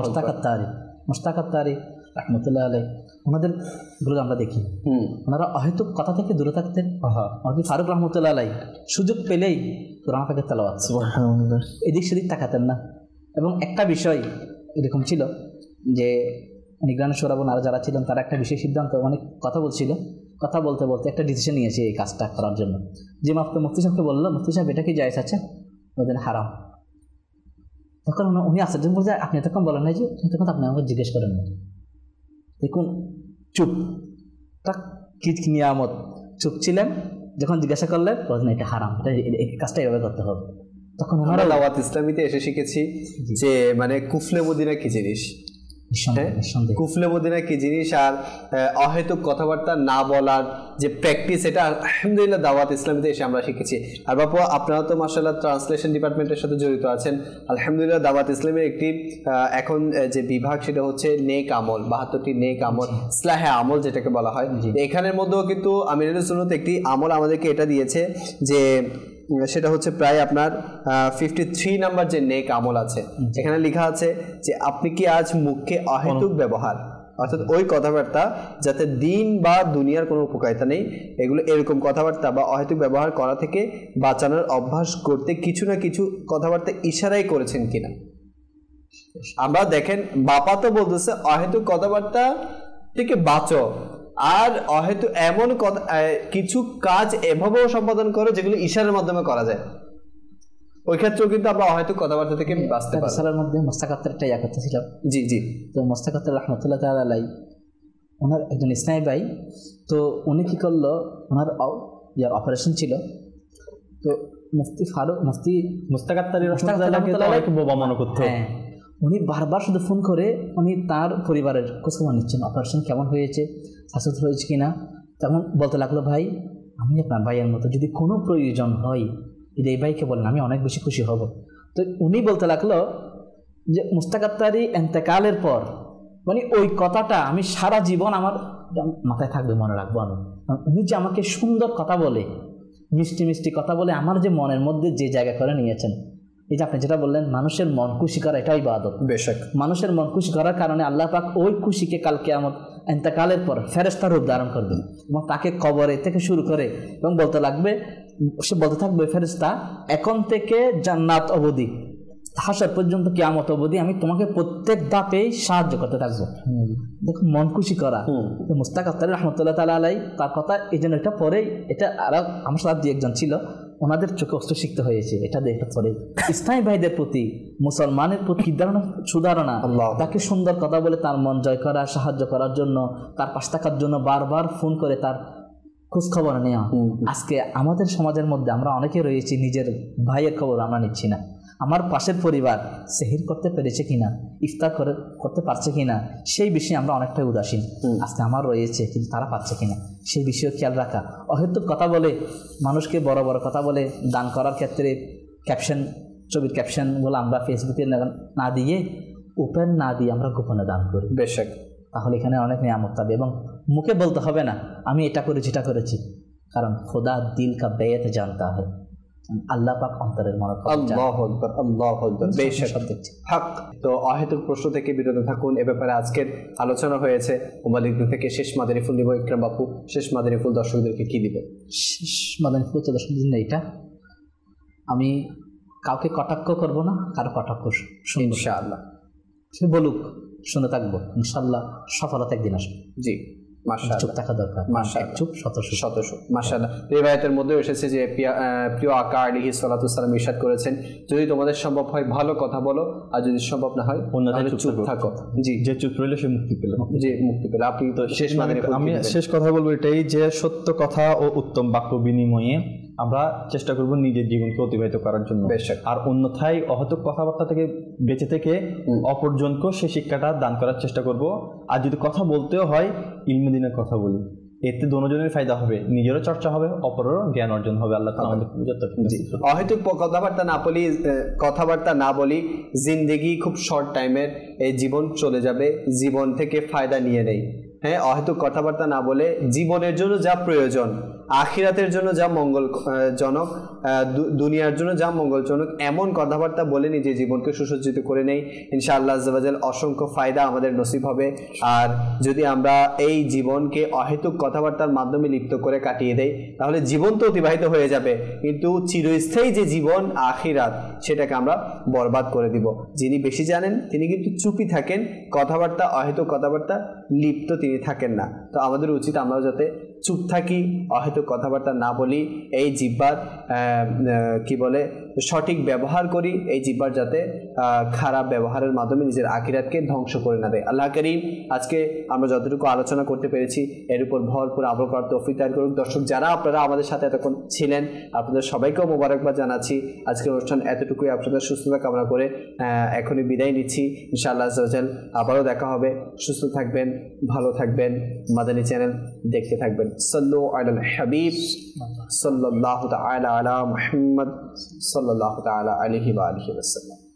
মুশতাক আত-তারি রহমতুল্লাহ আলাইহি, ওনাদের গুলো আমরা দেখি, ওনারা অহেতুক কথা থেকে দূরে থাকতেন। মুফতি ফারুক রহমতুল্লাহ আলাইহি সুযোগ পেলেই কোরআন পাকের তেলাওয়াত, সুবহানাল্লাহ, এদিক সেদিক তাকাতেন না। এবং একটা বিষয় এরকম ছিল যে নিগরান শোরা বোন আরও যারা ছিলেন তারা একটা বিশেষ সিদ্ধান্ত, অনেক কথা বলছিল, কথা বলতে বলতে একটা ডিসিশন নিয়েছে এই কাজটা করার জন্য। যে মুফতি সাহেবকে বললো, মুফতি সাহেব এটা কি জায়েজ আছে? ওদের হারাম। তখন উনি আশ্চর্য বলছে, আপনি এতক্ষণ বলেন নাই যে, তখন আপনি আমাকে জিজ্ঞেস করেন না। দেখুন, চুপ, তা কি নিয়ামত, চুপ ছিলেন। যখন জিজ্ঞাসা করলেন বলেন এটা হারাম, এই কাজটা এভাবে করতে হবে। তখন আমরা দাওয়াত ইসলামীতে এসে শিখেছি যে মানে কুফলে মদিনা কি জিনিস, কুফলে মদিনা কি জিনিস আর অহেতুক কথাবার্তা না বলার যে প্র্যাকটিস, এটা আলহামদুলিল্লাহ দাওয়াত ইসলামীতে এসে আমরা শিখেছি। আর বাপু আপনারা তো মাশাআল্লাহ ট্রান্সলেশন ডিপার্টমেন্টের সাথে জড়িত আছেন, আলহামদুলিল্লাহ দাওয়াত ইসলামের একটি এখন যে বিভাগ সেটা হচ্ছে নেক আমল, 72টি নেক আমল, ইসলাহে আমল যেটাকে বলা হয়। এখানের মধ্যেও কিন্তু আমিরুল সুন্নাত একটি আমল আমাদেরকে এটা দিয়েছে যে সেটা হচ্ছে প্রায় আপনার 53 নাম্বার যে নেক আমল আছে, এখানে লেখা আছে যে আপনি কি আজ মুখে অহেতুক ব্যবহার, অর্থাৎ ওই কথাবার্তা যাতে দিন বা দুনিয়ার কোনো উপকারিতা নেই, এগুলো এরকম কথাবার্তা বা অহেতুক ব্যবহার করা থেকে বাঁচানোর অভ্যাস করতে কিছু না কিছু কথাবার্তা ইশারাই করেছেন কিনা। আমরা দেখেন বাবা তো বলতেছে অহেতুক কথাবার্তা থেকে বাঁচো, আর অহেতু এমন কিছু কাজ এভাবেও সম্পাদন করো যেগুলো ইশারার মাধ্যমে করা যায়, ওই ক্ষেত্রেও কিন্তু আমরা অহেতুক কথাবার্তা থেকে বাঁচতে পারি। সালার মধ্যে মোস্তাকাত্তার একটা ইয়া করতেছিলাম, জি জি, তো মোস্তাকাত্তার রহমতুল্লাহ তাআলা আলাইহি ওনার একজন ইসলামী ভাই, তো উনি কি করলো, ওনার ইয়ার অপারেশন ছিল, তো মুফতি মোস্তাকাত্তার রহমতুল্লাহ আলাইহি বোবা মনে করতে, হ্যাঁ, উনি বারবার শুধু ফোন করে উনি তার পরিবারের খোঁজখবর নিচ্ছেন, অপারেশন কেমন হয়েছে, স্বাস্থ্য হয়েছে কিনা। তখন বলতে লাগলো, ভাই আমি আপনার ভাইয়ের মতো, যদি কোনো প্রয়োজন হয় যদি এই ভাইকে বলেন আমি অনেক বেশি খুশি হব। তো উনি বলতে লাগলো যে মুস্তাকাত্তারি এন্তেকালের পর মানে ওই কথাটা আমি সারা জীবন আমার মাথায় থাকবে, মনে রাখবো আমি। উনি যে আমাকে সুন্দর কথা বলে, মিষ্টি মিষ্টি কথা বলে আমার যে মনের মধ্যে যে জায়গা করে নিয়েছেন, এই যে আপনি যেটা বললেন মানুষের মন খুশি করা, এটাই ইবাদত। বেশক মানুষের মন খুশি করার কারণে আল্লাহ পাক ওই খুশিকে কাল কিয়ামত ইন্তেকালের পর ফেরেশতা রূপ ধারণ করবেন এবং তাকে কবরে থেকে শুরু করে এবং বলতে লাগবে, সে বলতে থাকবে ফেরেশতা এখন থেকে জান্নাত অবধি হাসর পর্যন্ত কিয়ামত অবধি আমি তোমাকে প্রত্যেক ধাপেই সাহায্য করতে থাকবো। দেখো মন খুশি করা। মুস্তাকাত্তার রহমতুল্লাহ তাআলা আলাইহি তার কথা এই জন্য এটা পরেই, এটা আর আমার সাথে একজন ছিল ওনাদের চোখে অস্ত্র শিখতে হয়েছে, এটা দেখে পরে ইসলামী ভাইদের প্রতি মুসলমানের প্রতি সুধারণা, তাকে সুন্দর কথা বলে তার মন জয় করা, সাহায্য করার জন্য, তার পাশে থাকার জন্য বারবার ফোন করে তার খোঁজ খবর নেওয়া। আজকে আমাদের সমাজের মধ্যে আমরা অনেকে রয়েছি নিজের ভাইয়ের খবর আমরা নিচ্ছি না। আমার পাশের পরিবার সেহির করতে পেরেছে কিনা, ইফতার করতে পারছে কিনা, সেই বিষয়ে আমরা অনেকটাই উদাসীন। আজকে আমার রয়েছে কিন্তু তারা পাচ্ছে কিনা, সেই বিষয়ে খেয়াল রাখা। অহেতুক কথা বলে মানুষকে বড় বড় কথা বলে দান করার ক্ষেত্রে ক্যাপশন, ছবির ক্যাপশনগুলো আমরা ফেসবুকে না দিয়ে, ওপেন না দিয়ে আমরা গোপনে দান করি, বেশক, তাহলে এখানে অনেক নিয়ামত পাবে। এবং মুখে বলতে হবে না আমি এটা করেছি এটা করেছি, কারণ খোদা দিল কা বেয়ত জানতা হয়, আল্লাহ পাক অন্তরের মনে। আল্লাহু আকবার, আল্লাহু আকবার। বেশক হক। তো অহেতুক প্রশ্ন থেকে বিরত থাকুন, এ ব্যাপারে আজকের আলোচনা হয়েছে। উমালিক থেকে শেষ মাদারী ফুল নিব। ইকরাম বাপু শেষ মাদারী ফুল দর্শকদেরকে কি দিবে? শেষ মাদারী ফুল দর্শকদের জন্য এটা, আমি কাউকে কটাক্ষ করব না, কারো কটাক্ষ শুনবো ইনশাআল্লাহ, সে বলুক শুনে থাকবো, ইনশাআল্লাহ সফলতা একদিন আসবে। জি মাশাআল্লাহ, চুপ থাকা দরকার, মাশাআল্লাহ, চুপ শত মাশাআল্লাহ। রিওয়ায়াতের মধ্যে এসেছে যে প্রিয় আকা আলাইহিস সালাতু ওয়াস সালাম ইরশাদ করেছেন, যদি তোমাদের সম্ভব হয় ভালো কথা বলো, আর যদি সম্ভব না হয় তাহলে চুপ থাকো। জি, যে চুপ রইল সে মুক্তি পেল। জি, মুক্তি পেল। আপনি তো শেষ মাদারী ফুল। আমি শেষ কথা বলবো এটাই যে সত্য কথা ও উত্তম বাক্য বিনিময়ে আমরা চেষ্টা করব নিজের জীবনকে অতিবাহিত করার জন্য। আর অন্যথায় অহেতুক কথাবার্তা থেকে বেঁচে থেকে অপরজনকেও সে শিক্ষাটা দান করার চেষ্টা করব। আর যদি কথা বলতেও হয় ইলমে দ্বীনের কথা বলি, এতে দুজনের ফায়দা হবে, নিজেরও চর্চা হবে, অপরেরও জ্ঞান অর্জন হবে। আল্লাহ তাআলা আমাদের অহেতুক কথাবার্তা না বলি, জিন্দেগি খুব শর্ট টাইমের, এই জীবন চলে যাবে, জীবন থেকে ফায়দা নিয়ে নেই। হ্যাঁ, অহেতুক কথাবার্তা না বলে জীবনের জন্য যা প্রয়োজন, আখিরাতের জন্য যা মঙ্গলজনক, দুনিয়ার জন্য যা মঙ্গলজনক, এমন কথাবার্তা বলে নিজের জীবনকে সুসজ্জিত করে নেই, ইনশাআল্লাহ আজ্জা ওয়া জাল অসংখ্য ফায়দা আমাদের নসিব হবে। আর যদি আমরা এই জীবনকে অহেতুক কথাবার্তার মাধ্যমে লিপ্ত করে কাটিয়ে দেই, তাহলে জীবন তো অতিবাহিত হয়ে যাবে, কিন্তু চিরস্থায়ী যে জীবন আখিরাত, সেটাকে আমরা বরবাদ করে দিব। যিনি বেশি জানেন তিনি কিন্তু চুপই থাকেন, কথাবার্তা অহেতুক কথাবার্তা লিপ্ত তিনি থাকেন না। তো আমাদের উচিত আমরাও যাতে চুপ থাকি, অহেতুক কথাবার্তা না বলি, এই জিহ্বার কি বলে সঠিক ব্যবহার করি, এই জিহ্বার যাতে খারাপ ব্যবহারের মাধ্যমে নিজের আখিরাতকে ধ্বংস করে না দেয়। আল্লাহ করিম আজকে আমরা যতটুকু আলোচনা করতে পেরেছি এর উপর ভরপুর আমল করার তৌফিক দান করুন। দর্শক যারা আপনারা আমাদের সাথে এতক্ষণ ছিলেন আপনাদের সবাইকেও মোবারকবাদ জানাচ্ছি। আজকের অনুষ্ঠান এতটুকুই, আপনাদের সুস্থতা কামনা করে এখনই বিদায় নিচ্ছি। ইনশাআল্লাহ আজ্জা ওয়া জাল আবারও দেখা হবে। সুস্থ থাকবেন, ভালো থাকবেন, মাদানী চ্যানেল দেখতে থাকবেন। সাল্লু আলাল হাবিব সাল্লাল্লাহু তাআলা আলা মুহাম্মদ সাল্লাল্লাহু তাআলা আলাইহি ওয়া আলিহি ওয়াসাল্লাম।